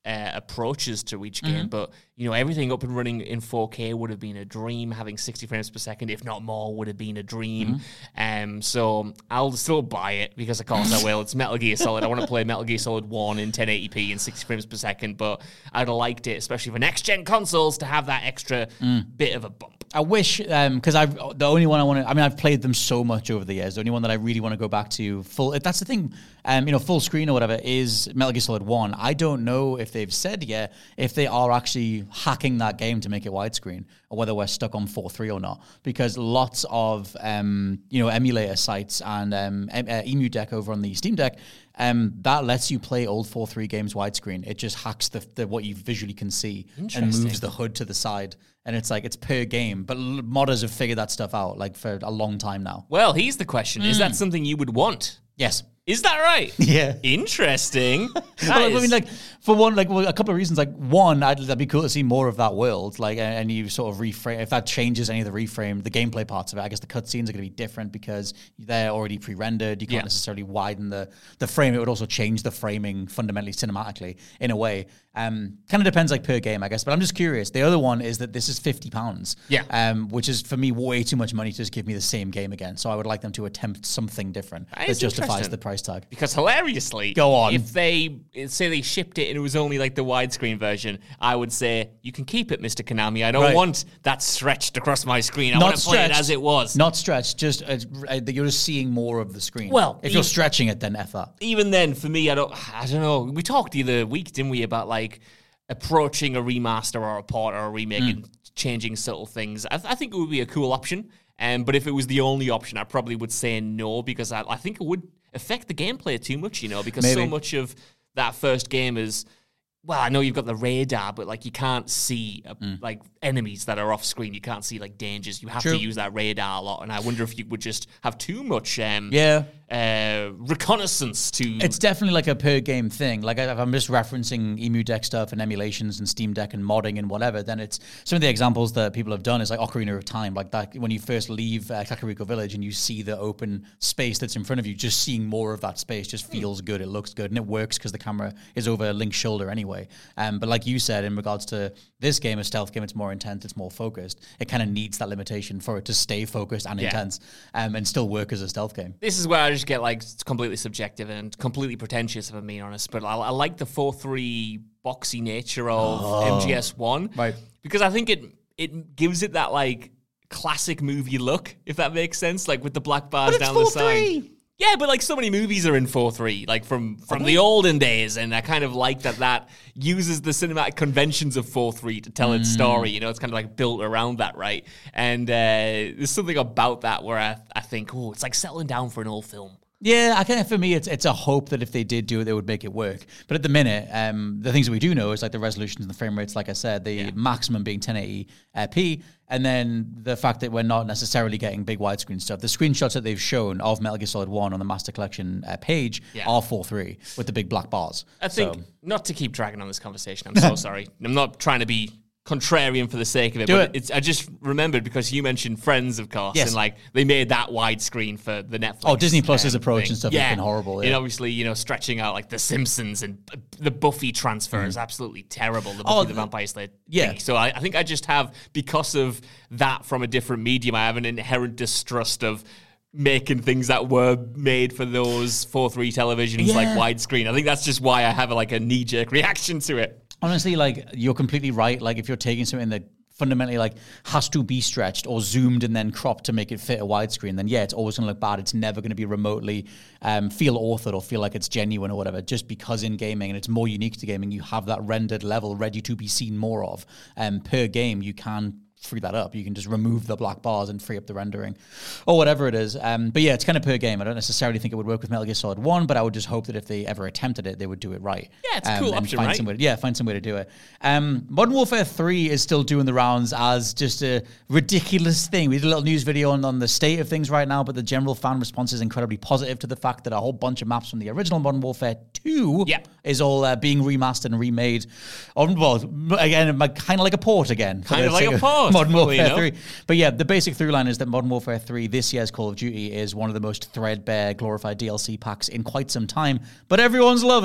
S4: uh, approaches to each game, mm-hmm. but you know, everything up and running in four K would have been a dream. Having sixty frames per second, if not more, would have been a dream. Mm-hmm. Um, so I'll still buy it because, of course, I will. It's Metal Gear Solid. I want to play Metal Gear Solid one in ten eighty p and sixty frames per second, but I'd have liked it, especially for next gen consoles, to have that extra mm. bit of a bump.
S3: I wish, because um, I've the only one I want to. I mean, I've played them so much over the years. The only one that I really want to go back to full. That's the thing, um, you know, full screen or whatever is Metal Gear Solid One. I don't know if they've said yet if they are actually hacking that game to make it widescreen, or whether we're stuck on four three or not. Because lots of um, you know, emulator sites and um, em- uh, EmuDeck over on the Steam Deck. Um, that lets you play old four three games widescreen. It just hacks the, the what you visually can see and moves the hood to the side. And it's like, it's per game. But modders have figured that stuff out like for a long time now.
S4: Well, here's the question. Mm. Is that something you would want?
S3: Yes.
S4: Is that right?
S3: Yeah.
S4: Interesting.
S3: Well, I mean, like, for one, like, well, a couple of reasons. Like, one, I'd, that'd be cool to see more of that world. Like, and you sort of reframe, if that changes any of the reframe, the gameplay parts of it, I guess the cutscenes are going to be different because they're already pre-rendered. You can't yeah. necessarily widen the, the frame. It would also change the framing fundamentally cinematically in a way. Um, kind of depends, like, per game, I guess. But I'm just curious. The other one is that this is fifty pounds.
S4: Yeah.
S3: Um, which is, for me, way too much money to just give me the same game again. So I would like them to attempt something different that, that justifies the price tag.
S4: Because hilariously,
S3: go on.
S4: If they say they shipped it and it was only like the widescreen version, I would say you can keep it, Mister Konami. I don't right. want that stretched across my screen. I Not want to play it as it was.
S3: Not stretched. Just uh, you're just seeing more of the screen.
S4: Well,
S3: if you're stretching it, then F that.
S4: Even then, for me, I don't. I don't know. We talked the other week, didn't we, about like approaching a remaster or a port or a remake mm. and changing subtle things. I, th- I think it would be a cool option. Um, but if it was the only option, I probably would say no because I, I think it would affect the gameplay too much, you know, because Maybe. so much of that first game is, well, I know you've got the radar, but like you can't see uh, mm. like enemies that are off screen. You can't see like dangers. You have True. to use that radar a lot. And I wonder if you would just have too much um,
S3: yeah.
S4: uh, reconnaissance to...
S3: It's definitely like a per game thing. Like if I'm just referencing EmuDeck stuff and emulations and Steam Deck and modding and whatever, then it's some of the examples that people have done is like Ocarina of Time. Like that when you first leave uh, Kakariko Village and you see the open space that's in front of you, just seeing more of that space just feels good. It looks good and it works because the camera is over Link's shoulder anyway. Um, but like you said, in regards to this game, a stealth game, it's more intense, it's more focused. It kind of needs that limitation for it to stay focused and yeah. intense um, and still work as a stealth game.
S4: This is where I just get like completely subjective and completely pretentious, if I'm being honest. But I, I like the four three boxy nature of oh. M G S one.
S3: Right.
S4: Because I think it it gives it that like classic movie look, if that makes sense, like with the black bars down the side. Yeah, but like so many movies are in four three, like from, from okay. the olden days, and I kind of like that that uses the cinematic conventions of four three to tell mm. its story. You know, it's kind of like built around that, right? And uh, there's something about that where I, I think, oh, it's like settling down for an old film.
S3: Yeah, I kind of, for me, it's it's a hope that if they did do it, they would make it work. But at the minute, um, the things that we do know is like the resolutions and the frame rates, like I said, the yeah. maximum being ten eighty p, and then the fact that we're not necessarily getting big widescreen stuff. The screenshots that they've shown of Metal Gear Solid one on the Master Collection uh, page yeah. are four three with the big black bars.
S4: I think, so. not to keep dragging on this conversation, I'm so sorry. I'm not trying to be contrarian for the sake of it,
S3: Do
S4: but
S3: it.
S4: It's, I just remembered because you mentioned Friends, of course,
S3: yes.
S4: and like they made that widescreen for the Netflix.
S3: Oh, Disney Plus's
S4: um,
S3: approach
S4: thing.
S3: and stuff
S4: yeah.
S3: has been horrible. Yeah.
S4: And obviously, you know, stretching out like The Simpsons and uh, the Buffy transfer mm. is absolutely terrible. The Buffy
S3: oh,
S4: the Vampire Slayer.
S3: Yeah.
S4: Thing. So I, I think I just have, because of that from a different medium, I have an inherent distrust of making things that were made for those four three televisions yeah. like widescreen. I think that's just why I have a, like a knee-jerk reaction to it.
S3: Honestly, like, you're completely right. Like, if you're taking something that fundamentally, like, has to be stretched or zoomed and then cropped to make it fit a widescreen, then, yeah, it's always going to look bad. It's never going to be remotely um, feel authored or feel like it's genuine or whatever, just because in gaming, and it's more unique to gaming, you have that rendered level ready to be seen more of. Um, per game, you can free that up. You can just remove the black bars and free up the rendering or whatever it is. Um, but yeah, it's kind of per game. I don't necessarily think it would work with Metal Gear Solid one, but I would just hope that if they ever attempted it, they would do it right.
S4: Yeah, it's a
S3: um,
S4: cool
S3: and
S4: option,
S3: find
S4: right?
S3: Some way to, yeah, find some way to do it. Um, Modern Warfare three is still doing the rounds as just a ridiculous thing. We did a little news video on, on the state of things right now, but the general fan response is incredibly positive to the fact that a whole bunch of maps from the original Modern Warfare two
S4: yep.
S3: is all uh, being remastered and remade. On, well, again, kind of like a port again.
S4: Kind of like a port.
S3: Modern Warfare
S4: you know?
S3: three. But yeah, the basic through line is that Modern Warfare three, this year's Call of Duty, is one of the most threadbare, glorified D L C packs in quite some time. But everyone's loving it.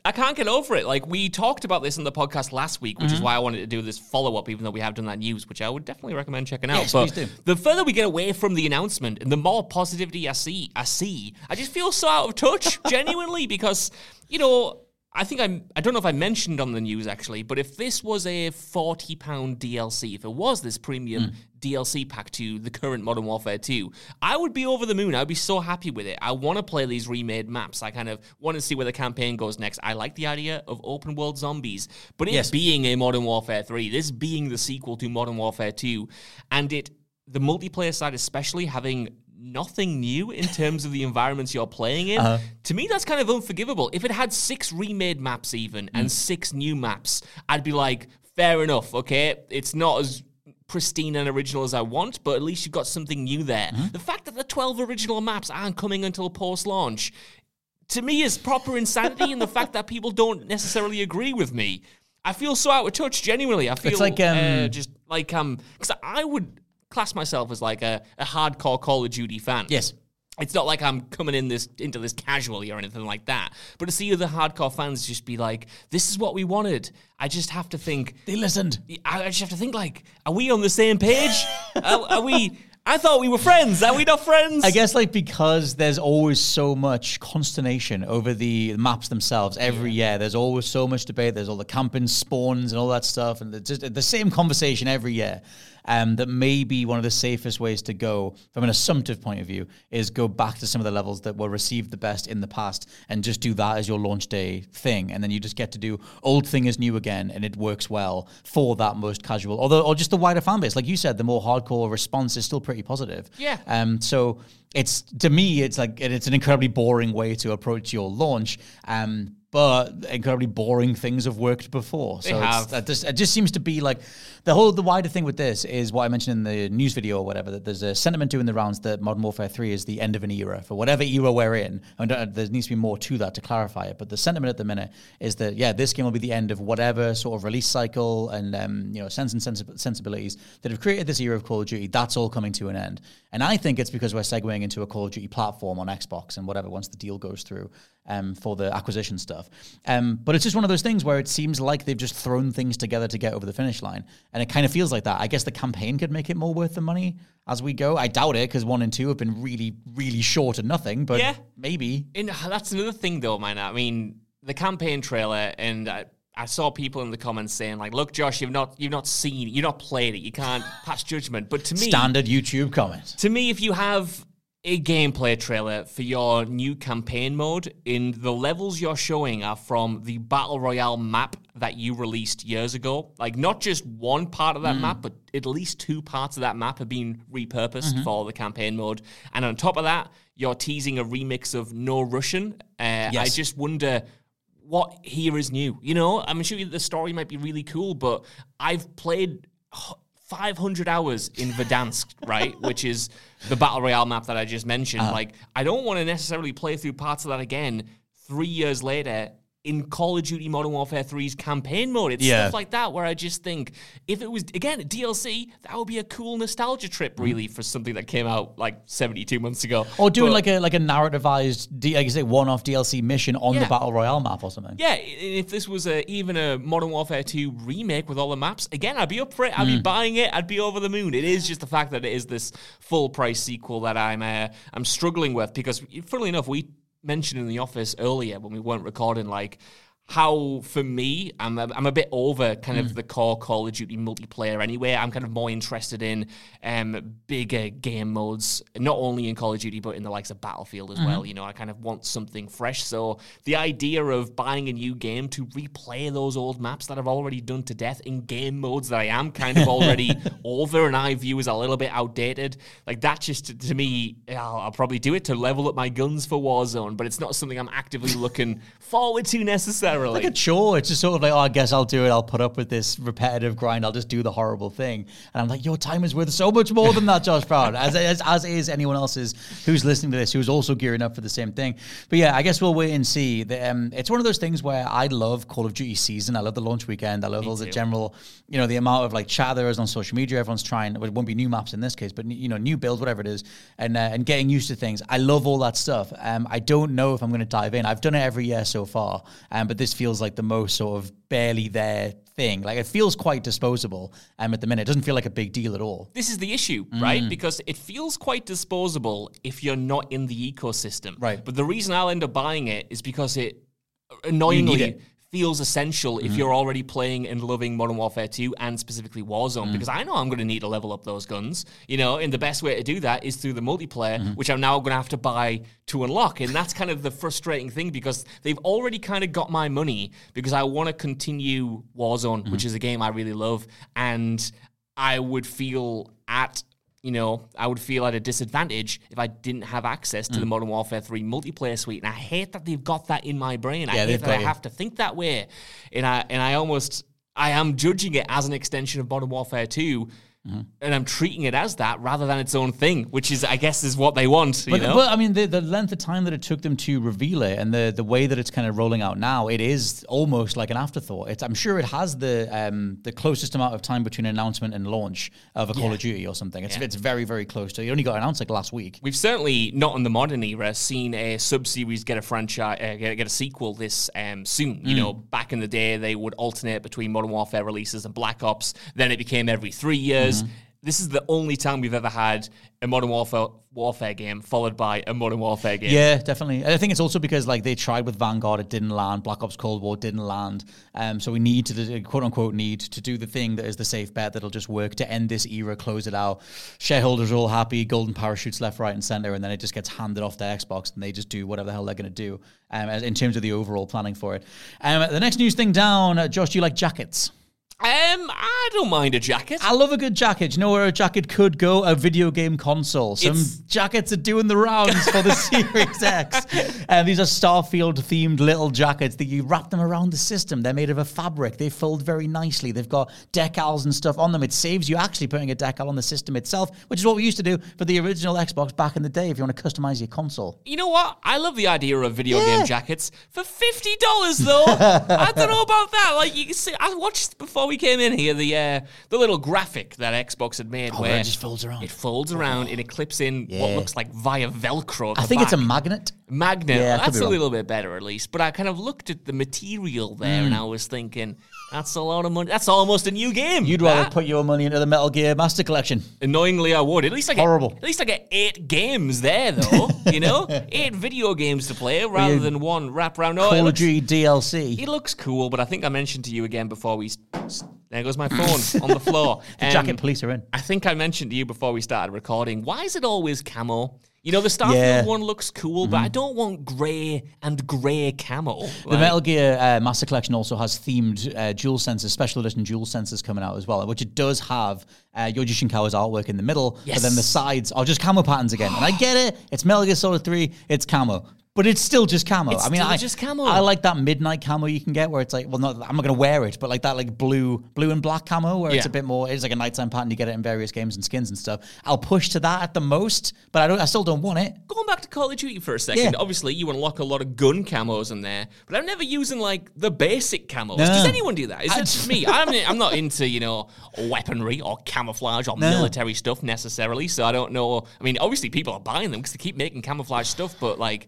S4: I can't get over it. Like, we talked about this in the podcast last week, which
S3: Mm-hmm.
S4: is why I wanted to do this follow-up, even though we have done that news, which I would definitely recommend checking out.
S3: Yes,
S4: but
S3: please do.
S4: the further we get away from the announcement and the more positivity I see, I see, I just feel so out of touch, genuinely, because, you know, I think I'm, I don't know if I mentioned on the news, actually, but if this was a forty pound D L C, if it was this premium
S3: Mm.
S4: D L C pack to the current Modern Warfare two, I would be over the moon. I would be so happy with it. I want to play these remade maps. I kind of want to see where the campaign goes next. I like the idea of open world zombies, but it
S3: Yes.
S4: being a Modern Warfare three, this being the sequel to Modern Warfare two, and it, the multiplayer side especially, having nothing new in terms of the environments you're playing in, uh-huh. to me, that's kind of unforgivable. If it had six remade maps even, mm. and six new maps, I'd be like, fair enough, okay? It's not as pristine and original as I want, but at least you've got something new there. Mm-hmm. The fact that the twelve original maps aren't coming until post-launch, to me, is proper insanity, and the fact that people don't necessarily agree with me. I feel so out of touch, genuinely. I feel
S3: it's like, um,
S4: uh, just like, um, because I would class myself as like a, a hardcore Call of Duty fan.
S3: Yes.
S4: It's not like I'm coming in this into this casually or anything like that. But to see other hardcore fans just be like, this is what we wanted, I just have to think...
S3: They listened.
S4: I just have to think like, are we on the same page? are, are we... I thought we were friends. Are we not friends?
S3: I guess, like, because there's always so much consternation over the maps themselves every yeah. year. There's always so much debate. There's all the camping spawns and all that stuff, and it's just the same conversation every year. Um, that may be one of the safest ways to go from an assumptive point of view is go back to some of the levels that were received the best in the past and just do that as your launch day thing. And then you just get to do old thing is new again, and it works well for that most casual, although, or just the wider fan base. Like you said, the more hardcore response is still pretty positive.
S4: Yeah.
S3: Um. So it's, to me, it's like, it's an incredibly boring way to approach your launch. Um. But incredibly boring things have worked before. So it's, that just, it just seems to be like the whole, the wider thing with this is what I mentioned in the news video or whatever, that there's a sentiment doing the rounds that Modern Warfare three is the end of an era for whatever era we're in. And there needs to be more to that to clarify it. But the sentiment at the minute is that, yeah, this game will be the end of whatever sort of release cycle and, um, you know, sense and sensib- sensibilities that have created this era of Call of Duty. That's all coming to an end. And I think it's because we're segueing into a Call of Duty platform on Xbox and whatever once the deal goes through. Um, for the acquisition stuff. Um, but it's just one of those things where it seems like they've just thrown things together to get over the finish line. And it kind of feels like that. I guess the campaign could make it more worth the money as we go. I doubt it, because one and two have been really, really short and nothing, but yeah. maybe.
S4: And that's another thing, though, man. I mean, the campaign trailer, and I, I saw people in the comments saying, like, look, Josh, you've not you've not seen, you've not played it. You can't pass judgment. But to me...
S3: Standard YouTube comment.
S4: To me, if you have a gameplay trailer for your new campaign mode, in the levels you're showing are from the Battle Royale map that you released years ago. Like, not just one part of that mm. map, but at least two parts of that map have been repurposed mm-hmm. for the campaign mode. And on top of that, you're teasing a remix of No Russian. Uh, yes. I just wonder what here is new. You know, I'm sure the story might be really cool, but I've played five hundred hours in Verdansk, right? Which is the Battle Royale map that I just mentioned. Uh-huh. Like, I don't want to necessarily play through parts of that again three years later in Call of Duty Modern Warfare three's campaign mode. It's yeah. stuff like that where I just think, if it was, again, a D L C, that would be a cool nostalgia trip, really, mm. for something that came out like seventy-two months ago.
S3: Or doing but, like a like a narrativized, D, like you say, one-off D L C mission on yeah. the Battle Royale map or something.
S4: Yeah, if this was a, even a Modern Warfare two remake with all the maps, again, I'd be up for it. I'd mm. be buying it. I'd be over the moon. It is just the fact that it is this full-price sequel that I'm uh, I'm struggling with, because, funnily enough, we mentioned in the office earlier when we weren't recording, like, how, for me, I'm a, I'm a bit over kind of mm. the core Call of Duty multiplayer anyway. I'm kind of more interested in um, bigger game modes, not only in Call of Duty, but in the likes of Battlefield as mm-hmm. well. You know, I kind of want something fresh. So the idea of buying a new game to replay those old maps that I've already done to death in game modes that I am kind of already over and I view as a little bit outdated, like, that just, to me, I'll, I'll probably do it to level up my guns for Warzone, but it's not something I'm actively looking forward to necessarily.
S3: Like a chore. It's just sort of like, oh, I guess I'll do it. I'll put up with this repetitive grind. I'll just do the horrible thing. And I'm like, your time is worth so much more than that, Josh Brown, as, as as is anyone else's who's listening to this, who's also gearing up for the same thing. But yeah, I guess we'll wait and see. The, um, it's one of those things where I love Call of Duty season. I love the launch weekend. I love Me all too. the general, you know, the amount of like chat there is on social media. Everyone's trying, it won't be new maps in this case, but, you know, new builds, whatever it is, and uh, and getting used to things. I love all that stuff. Um, I don't know if I'm going to dive in. I've done it every year so far, um, but this this feels like the most sort of barely there thing. Like, it feels quite disposable um, at the minute. It doesn't feel like a big deal at all.
S4: This is the issue, right? Mm. Because it feels quite disposable if you're not in the ecosystem.
S3: Right.
S4: But the reason I'll end up buying it is because it annoyingly
S3: it.
S4: feels essential if mm. you're already playing and loving Modern Warfare two and specifically Warzone, mm. because I know I'm going to need to level up those guns, you know, and the best way to do that is through the multiplayer, mm. which I'm now going to have to buy to unlock. And that's kind of the frustrating thing, because they've already kind of got my money because I want to continue Warzone, mm. which is a game I really love. And I would feel at You know, I would feel at a disadvantage if I didn't have access to mm. the Modern Warfare three multiplayer suite. And I hate that they've got that in my brain. I
S3: yeah,
S4: hate that I
S3: you.
S4: have to think that way. And I and I almost, I am judging it as an extension of Modern Warfare two. Mm-hmm. And I'm treating it as that rather than its own thing, which is, I guess, is what they want.
S3: But,
S4: you know?
S3: but I mean, the, the length of time that it took them to reveal it and the, the way that it's kind of rolling out now, it is almost like an afterthought. It's, I'm sure it has the um, the closest amount of time between announcement and launch of a yeah. Call of Duty or something. It's yeah. it's very, very close to it. It only got announced like last week.
S4: We've certainly, not in the modern era, seen a sub-series get a franchise, uh, get, get a sequel this um, soon. Mm. You know, back in the day, they would alternate between Modern Warfare releases and Black Ops. Then it became every three years. Mm-hmm. This is the only time we've ever had a Modern Warfare Warfare game followed by a Modern Warfare game.
S3: Yeah, definitely. I think it's also because like they tried with Vanguard, it didn't land. Black Ops Cold War didn't land. Um, so we need to, quote unquote, need to do the thing that is the safe bet that'll just work to end this era, close it out. Shareholders are all happy, golden parachutes left, right, and center, and then it just gets handed off to Xbox, and they just do whatever the hell they're going to do um, as, in terms of the overall planning for it. Um, the next news thing down, uh, Josh, do you like jackets?
S4: Um, I don't mind a jacket.
S3: I love a good jacket. Do you know where a jacket could go? A video game console. Some it's... jackets are doing the rounds for the Series X. And uh, these are Starfield-themed little jackets that you wrap them around the system. They're made of a fabric. They fold very nicely. They've got decals and stuff on them. It saves you actually putting a decal on the system itself, which is what we used to do for the original Xbox back in the day if you want to customize your console.
S4: You know what? I love the idea of video yeah. game jackets. For fifty dollars, though, I don't know about that. Like, you can see, I watched before we came in here the uh, the little graphic that Xbox had made
S3: oh,
S4: where
S3: it just folds around.
S4: It folds around oh. and it clips in yeah. what looks like via Velcro.
S3: I think
S4: back.
S3: it's a magnet.
S4: Magnet.
S3: Yeah,
S4: that's a little bit better, at least. But I kind of looked at the material there mm. and I was thinking, that's a lot of money. That's almost a new game.
S3: You'd rather that. put your money into the Metal Gear Master Collection.
S4: Annoyingly, I would. At least I get
S3: horrible.
S4: At least I get eight games there, though. You know, eight video games to play rather than one wrap around.
S3: No, Call of Duty D L C.
S4: It looks cool, but I think I mentioned to you again before we. There goes my phone on the floor.
S3: The um, jacket police are in.
S4: I think I mentioned to you before we started recording. Why is it always camo? You know, the Starfield
S3: yeah.
S4: one looks cool, mm-hmm. but I don't want grey and grey camo.
S3: The
S4: like,
S3: Metal Gear uh, Master Collection also has themed uh, dual sensors, special edition dual sensors coming out as well, which it does have uh, Yoji Shinkawa's artwork in the middle,
S4: yes.
S3: but then the sides are just camo patterns again. And I get it. It's Metal Gear Solid three. It's camo. But it's still just camo.
S4: It's
S3: I mean,
S4: still
S3: I
S4: just camo.
S3: I like that midnight camo you can get where it's like, well, not, I'm not going to wear it, but like that like blue blue and black camo where
S4: yeah.
S3: it's a bit more, it's like a nighttime pattern. You get it in various games and skins and stuff. I'll push to that at the most, but I don't. I still don't want it.
S4: Going back to Call of Duty for a second,
S3: yeah.
S4: obviously you unlock a lot of gun camos in there, but I'm never using like the basic camos.
S3: No.
S4: Does anyone do that? Is it just me? I'm, I'm not into, you know, weaponry or camouflage or no. military stuff necessarily, so I don't know. I mean, obviously people are buying them because they keep making camouflage stuff, but like,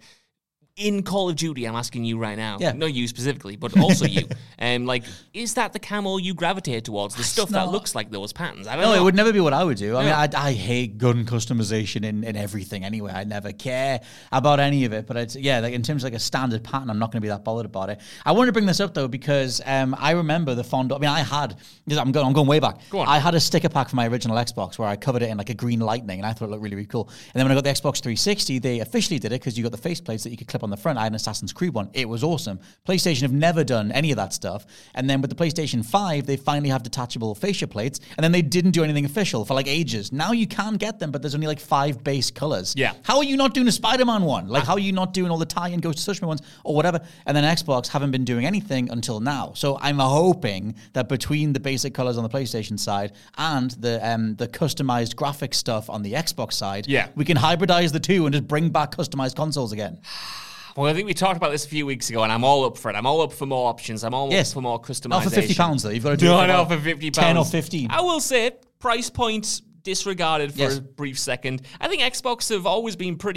S4: in Call of Duty, I'm asking you right now,
S3: yeah.
S4: not you specifically, but also you, um, like, is that the camo you gravitate towards, the stuff
S3: not.
S4: that looks like those patterns? I don't
S3: no,
S4: know.
S3: It would never be what I would do. I
S4: yeah.
S3: mean, I, I hate gun customization in, in everything anyway. I never care about any of it, but it's, yeah, like in terms of like a standard pattern, I'm not going to be that bothered about it. I want to bring this up though, because um, I remember the fond, I mean, I had, I'm going, I'm going way back.
S4: Go on.
S3: I had a sticker pack for my original Xbox where I covered it in like a green lightning and I thought it looked really, really cool. And then when I got the Xbox three sixty, they officially did it because you got the faceplates that you could clip on the front. I had an Assassin's Creed one. It was awesome. PlayStation have never done any of that stuff. And then with the PlayStation five, they finally have detachable fascia plates. And then they didn't do anything official for like ages. Now you can get them, but there's only like five base colors.
S4: Yeah.
S3: How are you not doing a Spider-Man one? Like, how are you not doing all the tie-in Ghost of Tsushima ones or whatever? And then Xbox haven't been doing anything until now. So I'm hoping that between the basic colors on the PlayStation side and the um, the customized graphic stuff on the Xbox side,
S4: yeah.
S3: we can hybridize the two and just bring back customized consoles again.
S4: Well, I think we talked about this a few weeks ago, and I'm all up for it. I'm all up for more options. I'm all
S3: yes.
S4: up for more customization.
S3: Not for fifty pounds, though. You've got to do
S4: no,
S3: it for,
S4: no, for fifty pounds.
S3: ten or fifteen.
S4: I will say, price point disregarded for
S3: yes.
S4: a brief second. I think Xbox have always been pretty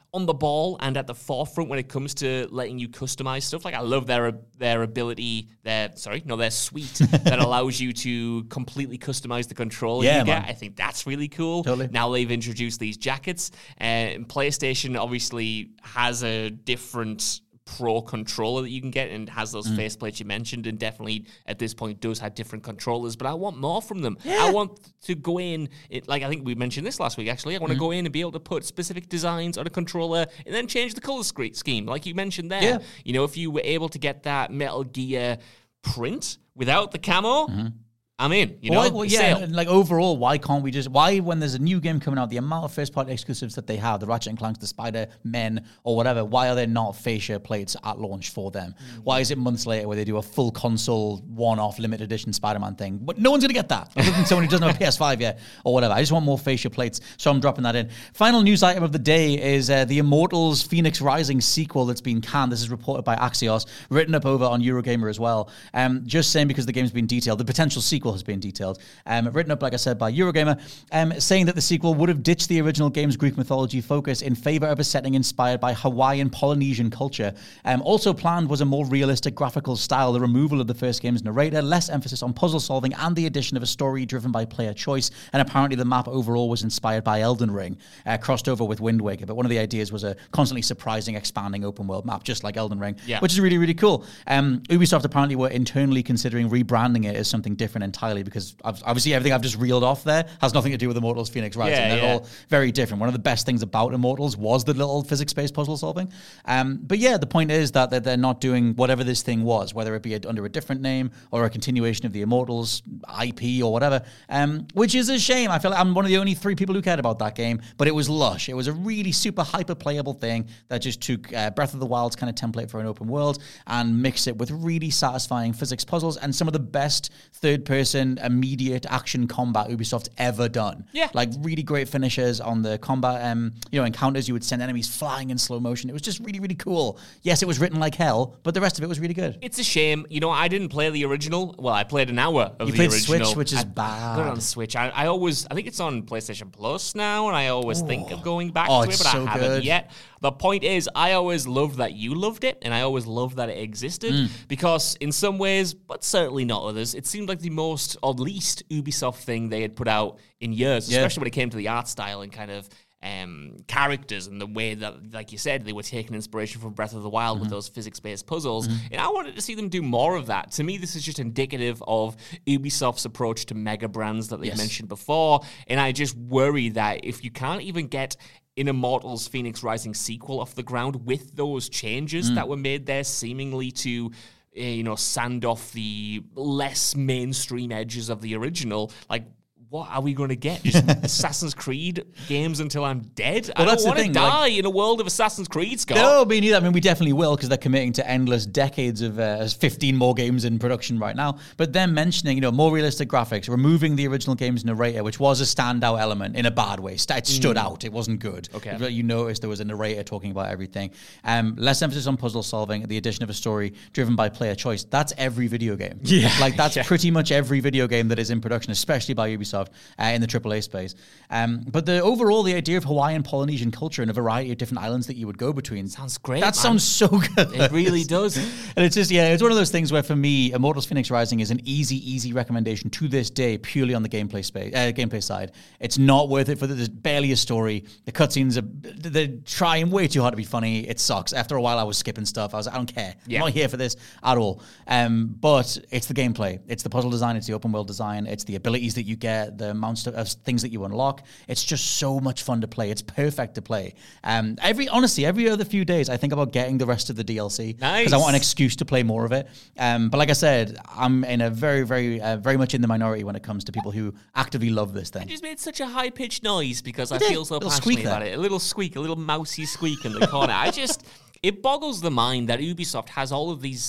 S4: on the ball and at the forefront when it comes to letting you customize stuff. Like I love their their ability, their sorry, no, their suite that allows you to completely customize the controller
S3: Yeah,
S4: you get.
S3: man.
S4: I think that's really cool.
S3: Totally.
S4: Now they've introduced these jackets, and PlayStation obviously has a different Pro controller that you can get and has those mm. faceplates you mentioned, and definitely at this point does have different controllers, but I want more from them. Yeah. I want to go in, it, like I think we mentioned this last week actually, I want to mm. go in and be able to put specific designs on a controller and then change the color scheme, like you mentioned there. Yeah. You know, if you were able to get that Metal Gear print without the camo, mm-hmm. I'm in, you know?
S3: Well, well, yeah, and like overall, why can't we just, why when there's a new game coming out, the amount of first-party exclusives that they have, the Ratchet and Clanks, the Spider-Men, or whatever, why are there not fascia plates at launch for them? Mm-hmm. Why is it months later where they do a full console, one-off, limited edition Spider-Man thing? But no one's going to get that, other than someone who doesn't have a P S five yet, or whatever. I just want more fascia plates, so I'm dropping that in. Final news item of the day is uh, the Immortals Phoenix Rising sequel that's been canned. This is reported by Axios, written up over on Eurogamer as well. Um, just saying because the game's been detailed, the potential sequel has been detailed. Um, written up, like I said, by Eurogamer, um, saying that the sequel would have ditched the original game's Greek mythology focus in favor of a setting inspired by Hawaiian Polynesian culture. Um, also planned was a more realistic graphical style, the removal of the first game's narrator, less emphasis on puzzle solving, and the addition of a story driven by player choice. And apparently the map overall was inspired by Elden Ring, uh, crossed over with Wind Waker. But one of the ideas was a constantly surprising, expanding open world map, just like Elden Ring, yeah. which is really, really cool. Um, Ubisoft apparently were internally considering rebranding it as something different entirely, because obviously everything I've just reeled off there has nothing to do with Immortals Phoenix Rising. Yeah, They're yeah. all very different. One of the best things about Immortals was the little physics-based puzzle solving. Um, but yeah, the point is that they're not doing whatever this thing was, whether it be under a different name or a continuation of the Immortals I P or whatever, um, which is a shame. I feel like I'm one of the only three people who cared about that game, but it was lush. It was a really super hyper-playable thing that just took uh, Breath of the Wild's kind of template for an open world and mixed it with really satisfying physics puzzles and some of the best third-person immediate action combat Ubisoft ever done.
S4: Yeah.
S3: Like really great finishes on the combat, um, you know, encounters. You would send enemies flying in slow motion. It was just really, really cool. Yes, it was written like hell, but the rest of it was really good.
S4: It's a shame. You know, I didn't play the original. Well, I played an hour of
S3: you
S4: the
S3: played
S4: original.
S3: Switch, which is
S4: I
S3: bad.
S4: Got it on Switch. I, I always, I think it's on PlayStation Plus now, and I always Ooh. think of going back
S3: oh,
S4: to it, but
S3: so
S4: I haven't
S3: good.
S4: yet. The point is, I always loved that you loved it, and I always loved that it existed, mm. because in some ways, but certainly not others, it seemed like the most, or least, Ubisoft thing they had put out in years,
S3: yeah.
S4: especially when it came to the art style and kind of um, characters and the way that, like you said, they were taking inspiration from Breath of the Wild mm-hmm. with those physics-based puzzles, mm-hmm. and I wanted to see them do more of that. To me, this is just indicative of Ubisoft's approach to mega brands that they've yes. mentioned before, and I just worry that if you can't even get in Immortals Phoenix Rising sequel off the ground with those changes mm. that were made there seemingly to, uh, you know, sand off the less mainstream edges of the original, like, what are we going to get? Just Assassin's Creed games until I'm dead?
S3: Well,
S4: I don't want to die like, in a world of Assassin's Creed, Scott.
S3: No, me neither. I mean, we definitely will, because they're committing to endless decades of uh, fifteen more games in production right now. But them mentioning, you know, more realistic graphics, removing the original game's narrator, which was a standout element in a bad way. It stood mm. out. It wasn't good.
S4: Okay.
S3: You noticed there was a narrator talking about everything. Um, less emphasis on puzzle solving, the addition of a story driven by player choice. That's every video game.
S4: Yeah.
S3: Like, that's
S4: yeah.
S3: pretty much every video game that is in production, especially by Ubisoft. Uh, in the triple A space. Um, but the overall, the idea of Hawaiian Polynesian culture and a variety of different islands that you would go between.
S4: Sounds great,
S3: That
S4: man.
S3: sounds so good.
S4: It really does.
S3: And it's just, yeah, it's one of those things where for me, Immortals Phoenix Rising is an easy, easy recommendation to this day, purely on the gameplay space, uh, gameplay side. It's not worth it for the, there's barely a story. The cutscenes are, they're trying way too hard to be funny. It sucks. After a while, I was skipping stuff. I was like, I don't care.
S4: Yeah.
S3: I'm not here for this at all. Um, but it's the gameplay. It's the puzzle design. It's the open world design. It's the abilities that you get, the amounts of, of things that you unlock. It's just so much fun to play. It's perfect to play. Um, every honestly, every other few days, I think about getting the rest of the D L C because
S4: nice.
S3: I want an excuse to play more of it. Um, but like I said, I'm in a very, very, uh, very much in the minority when it comes to people who actively love this thing.
S4: I just made such a high pitched noise because I
S3: did.
S4: feel so
S3: Little
S4: passionately
S3: squeak
S4: about
S3: there.
S4: it. A little squeak, a little mousy squeak in the corner. I just, it boggles the mind that Ubisoft has all of these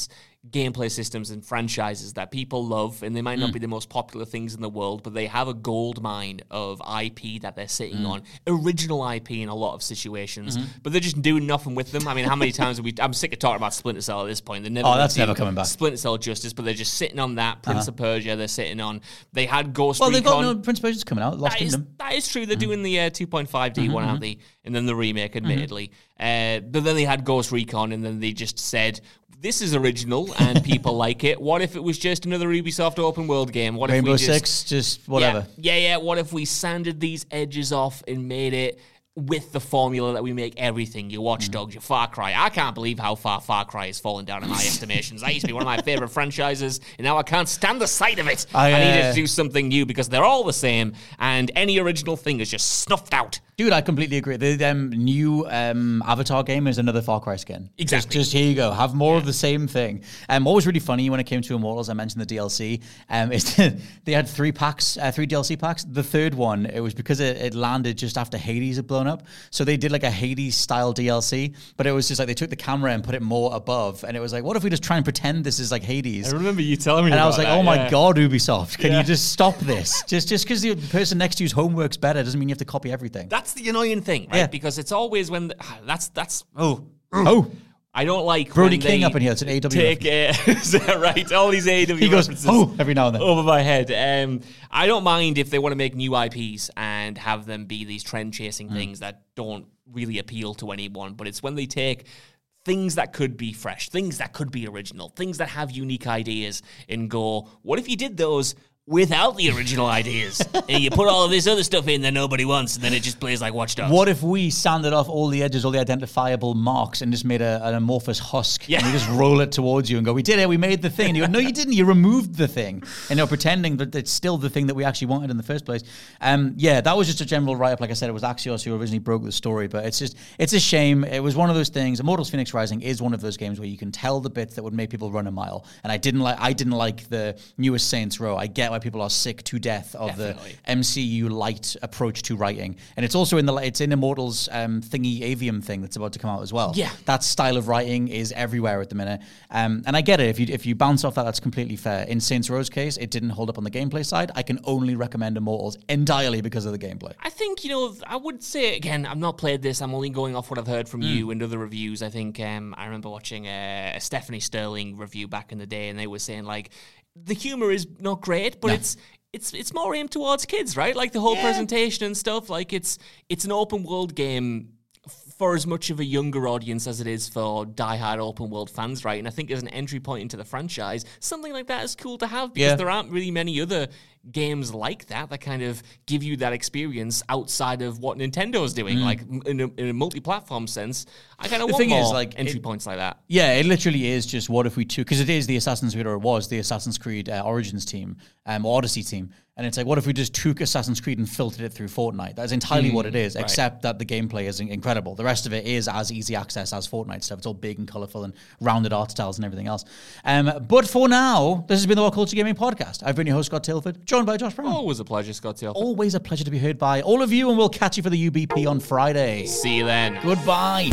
S4: gameplay systems and franchises that people love, and they might not mm. be the most popular things in the world, but they have a gold mine of I P that they're sitting mm. on, original I P in a lot of situations, mm-hmm. but they're just doing nothing with them. I mean, how many times have we, I'm sick of talking about Splinter Cell at this point. They're never
S3: oh, that's never coming back.
S4: Splinter Cell justice, but they're just sitting on that. Prince uh-huh. of Persia, they're sitting on. They had Ghost
S3: well,
S4: Recon.
S3: Well, they've got no Prince of Persia's coming out. Lost
S4: that is,
S3: Kingdom.
S4: That is true. They're mm-hmm. doing the uh, two point five D mm-hmm, one, aren't they? And then the remake, admittedly. Mm-hmm. Uh, but then they had Ghost Recon, and then they just said, this is original and people like it. What if it was just another Ubisoft open world game? What
S3: Rainbow
S4: if we just,
S3: Six, just whatever.
S4: Yeah, yeah, yeah. What if we sanded these edges off and made it with the formula that we make everything? Your Watch Dogs, your Far Cry. I can't believe how far Far Cry has fallen down in my estimations. That used to be one of my favorite franchises, and now I can't stand the sight of it. I, uh, I needed to do something new because they're all the same, and any original thing is just snuffed out.
S3: Dude, I completely agree. The um, new um, Avatar game is another Far Cry skin.
S4: Exactly.
S3: Just, just here you go. Have more yeah. of the same thing. Um, what was really funny when it came to Immortals, I mentioned the D L C, um, is they had three packs, uh, three D L C packs. The third one, it was because it, it landed just after Hades had blown up. So they did like a Hades-style D L C, but it was just like they took the camera and put it more above, and it was like, what if we just try and pretend this is like Hades?
S4: I remember you telling me
S3: and
S4: about
S3: I was like,
S4: that,
S3: oh my
S4: yeah.
S3: God, Ubisoft, can
S4: yeah.
S3: you just stop this? just just because the person next to you's homework's better doesn't mean you have to copy everything.
S4: That's the annoying thing. Right?
S3: Yeah.
S4: Because it's always when the, that's that's oh
S3: oh
S4: I don't like
S3: Brody
S4: when
S3: King
S4: they
S3: up in here. It's an A E W.
S4: Take uh, is that right? All these A E W
S3: he goes
S4: references
S3: oh every now and then
S4: over my head. Um, I don't mind if they want to make new I Ps and have them be these trend chasing mm. things that don't really appeal to anyone. But it's when they take things that could be fresh, things that could be original, things that have unique ideas, and go, what if you did those without the original ideas, and you put all of this other stuff in that nobody wants, and then it just plays like Watch Dogs?
S3: What if we sanded off all the edges, all the identifiable marks, and just made a, an amorphous husk,
S4: yeah.
S3: and we just roll it towards you and go, we did it, we made the thing. And you go, no, you didn't, you removed the thing. And you're pretending that it's still the thing that we actually wanted in the first place. Um, yeah, that was just a general write-up. Like I said, it was Axios who originally broke the story, but it's just, it's a shame. It was one of those things. Immortals Phoenix Rising is one of those games where you can tell the bits that would make people run a mile. And I didn't like, I didn't like the newest Saints Row. I get why people are sick to death of Definitely. the M C U light approach to writing, and it's also in the it's in Immortals um, thingy Avium thing that's about to come out as well.
S4: Yeah,
S3: that style of writing is everywhere at the minute, um, and I get it. If you if you bounce off that, that's completely fair. In Saints Row's case, it didn't hold up on the gameplay side. I can only recommend Immortals entirely because of the gameplay.
S4: I think you know I would say again, I've not played this. I'm only going off what I've heard from mm. you and other reviews. I think um, I remember watching a, a Stephanie Sterling review back in the day, and they were saying like the humor is not great, but no. it's. It's it's more aimed towards kids, right? Like the whole yeah. presentation and stuff. Like it's it's an open world game for as much of a younger audience as it is for diehard open world fans, right? And I think as an entry point into the franchise, something like that is cool to have because yeah. there aren't really many other games like that that kind of give you that experience outside of what Nintendo's doing. Mm. Like in a, in a multi-platform sense, I kind of want
S3: thing
S4: more
S3: is, like,
S4: entry
S3: it,
S4: points like that.
S3: Yeah, it literally is just what if we took, because it is the Assassin's Creed, or it was the Assassin's Creed uh, Origins team, um, or Odyssey team, and it's like, what if we just took Assassin's Creed and filtered it through Fortnite? That's entirely mm, what it is, right. Except that the gameplay is incredible. The rest of it is as easy access as Fortnite stuff. It's all big and colourful and rounded art styles and everything else. Um, but for now, this has been the What Culture Gaming Podcast. I've been your host, Scott Tilford, joined by Josh Brown.
S4: Always a pleasure, Scott Tilford.
S3: Always a pleasure to be heard by all of you, and we'll catch you for the U B P on Friday.
S4: See you then.
S3: Goodbye.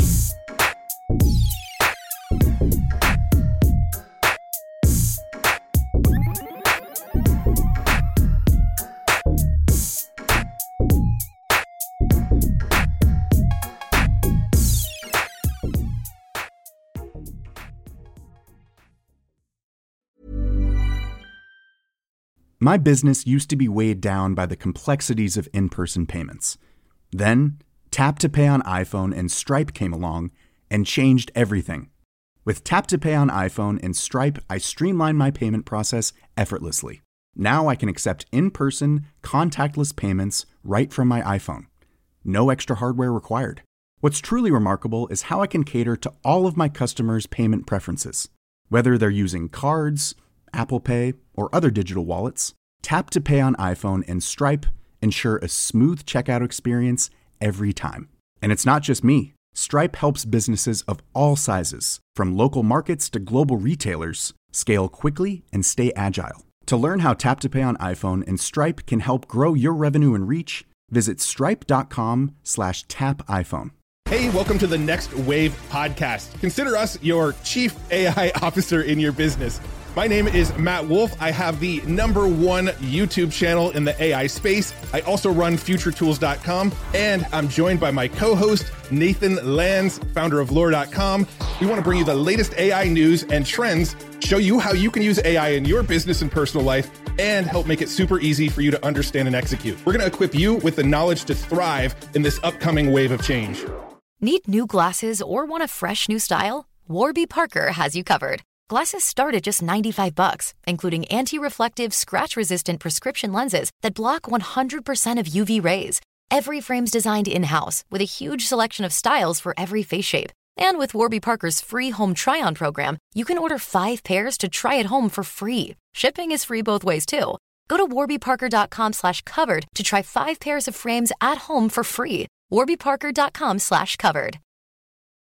S8: My business used to be weighed down by the complexities of in-person payments. Then, Tap to Pay on iPhone and Stripe came along and changed everything. With Tap to Pay on iPhone and Stripe, I streamlined my payment process effortlessly. Now I can accept in-person, contactless payments right from my iPhone. No extra hardware required. What's truly remarkable is how I can cater to all of my customers' payment preferences. Whether they're using cards, Apple Pay, or other digital wallets, Tap to Pay on iPhone and Stripe ensure a smooth checkout experience every time. And it's not just me. Stripe helps businesses of all sizes, from local markets to global retailers, scale quickly and stay agile. To learn how Tap to Pay on iPhone and Stripe can help grow your revenue and reach, visit stripe.com slash tap iPhone.
S9: Hey, welcome to the Next Wave podcast. Consider us your chief A I officer in your business. My name is Matt Wolf. I have the number one YouTube channel in the A I space. I also run future tools dot com, and I'm joined by my co-host, Nathan Lands, founder of lore dot com. We want to bring you the latest A I news and trends, show you how you can use A I in your business and personal life, and help make it super easy for you to understand and execute. We're going to equip you with the knowledge to thrive in this upcoming wave of change.
S10: Need new glasses or want a fresh new style? Warby Parker has you covered. Glasses start at just ninety-five bucks, including anti-reflective, scratch-resistant prescription lenses that block one hundred percent of U V rays. Every frame's designed in-house with a huge selection of styles for every face shape. And with Warby Parker's free home try-on program, you can order five pairs to try at home for free. Shipping is free both ways, too. Go to warby parker dot com slash covered to try five pairs of frames at home for free. warby parker dot com slash covered.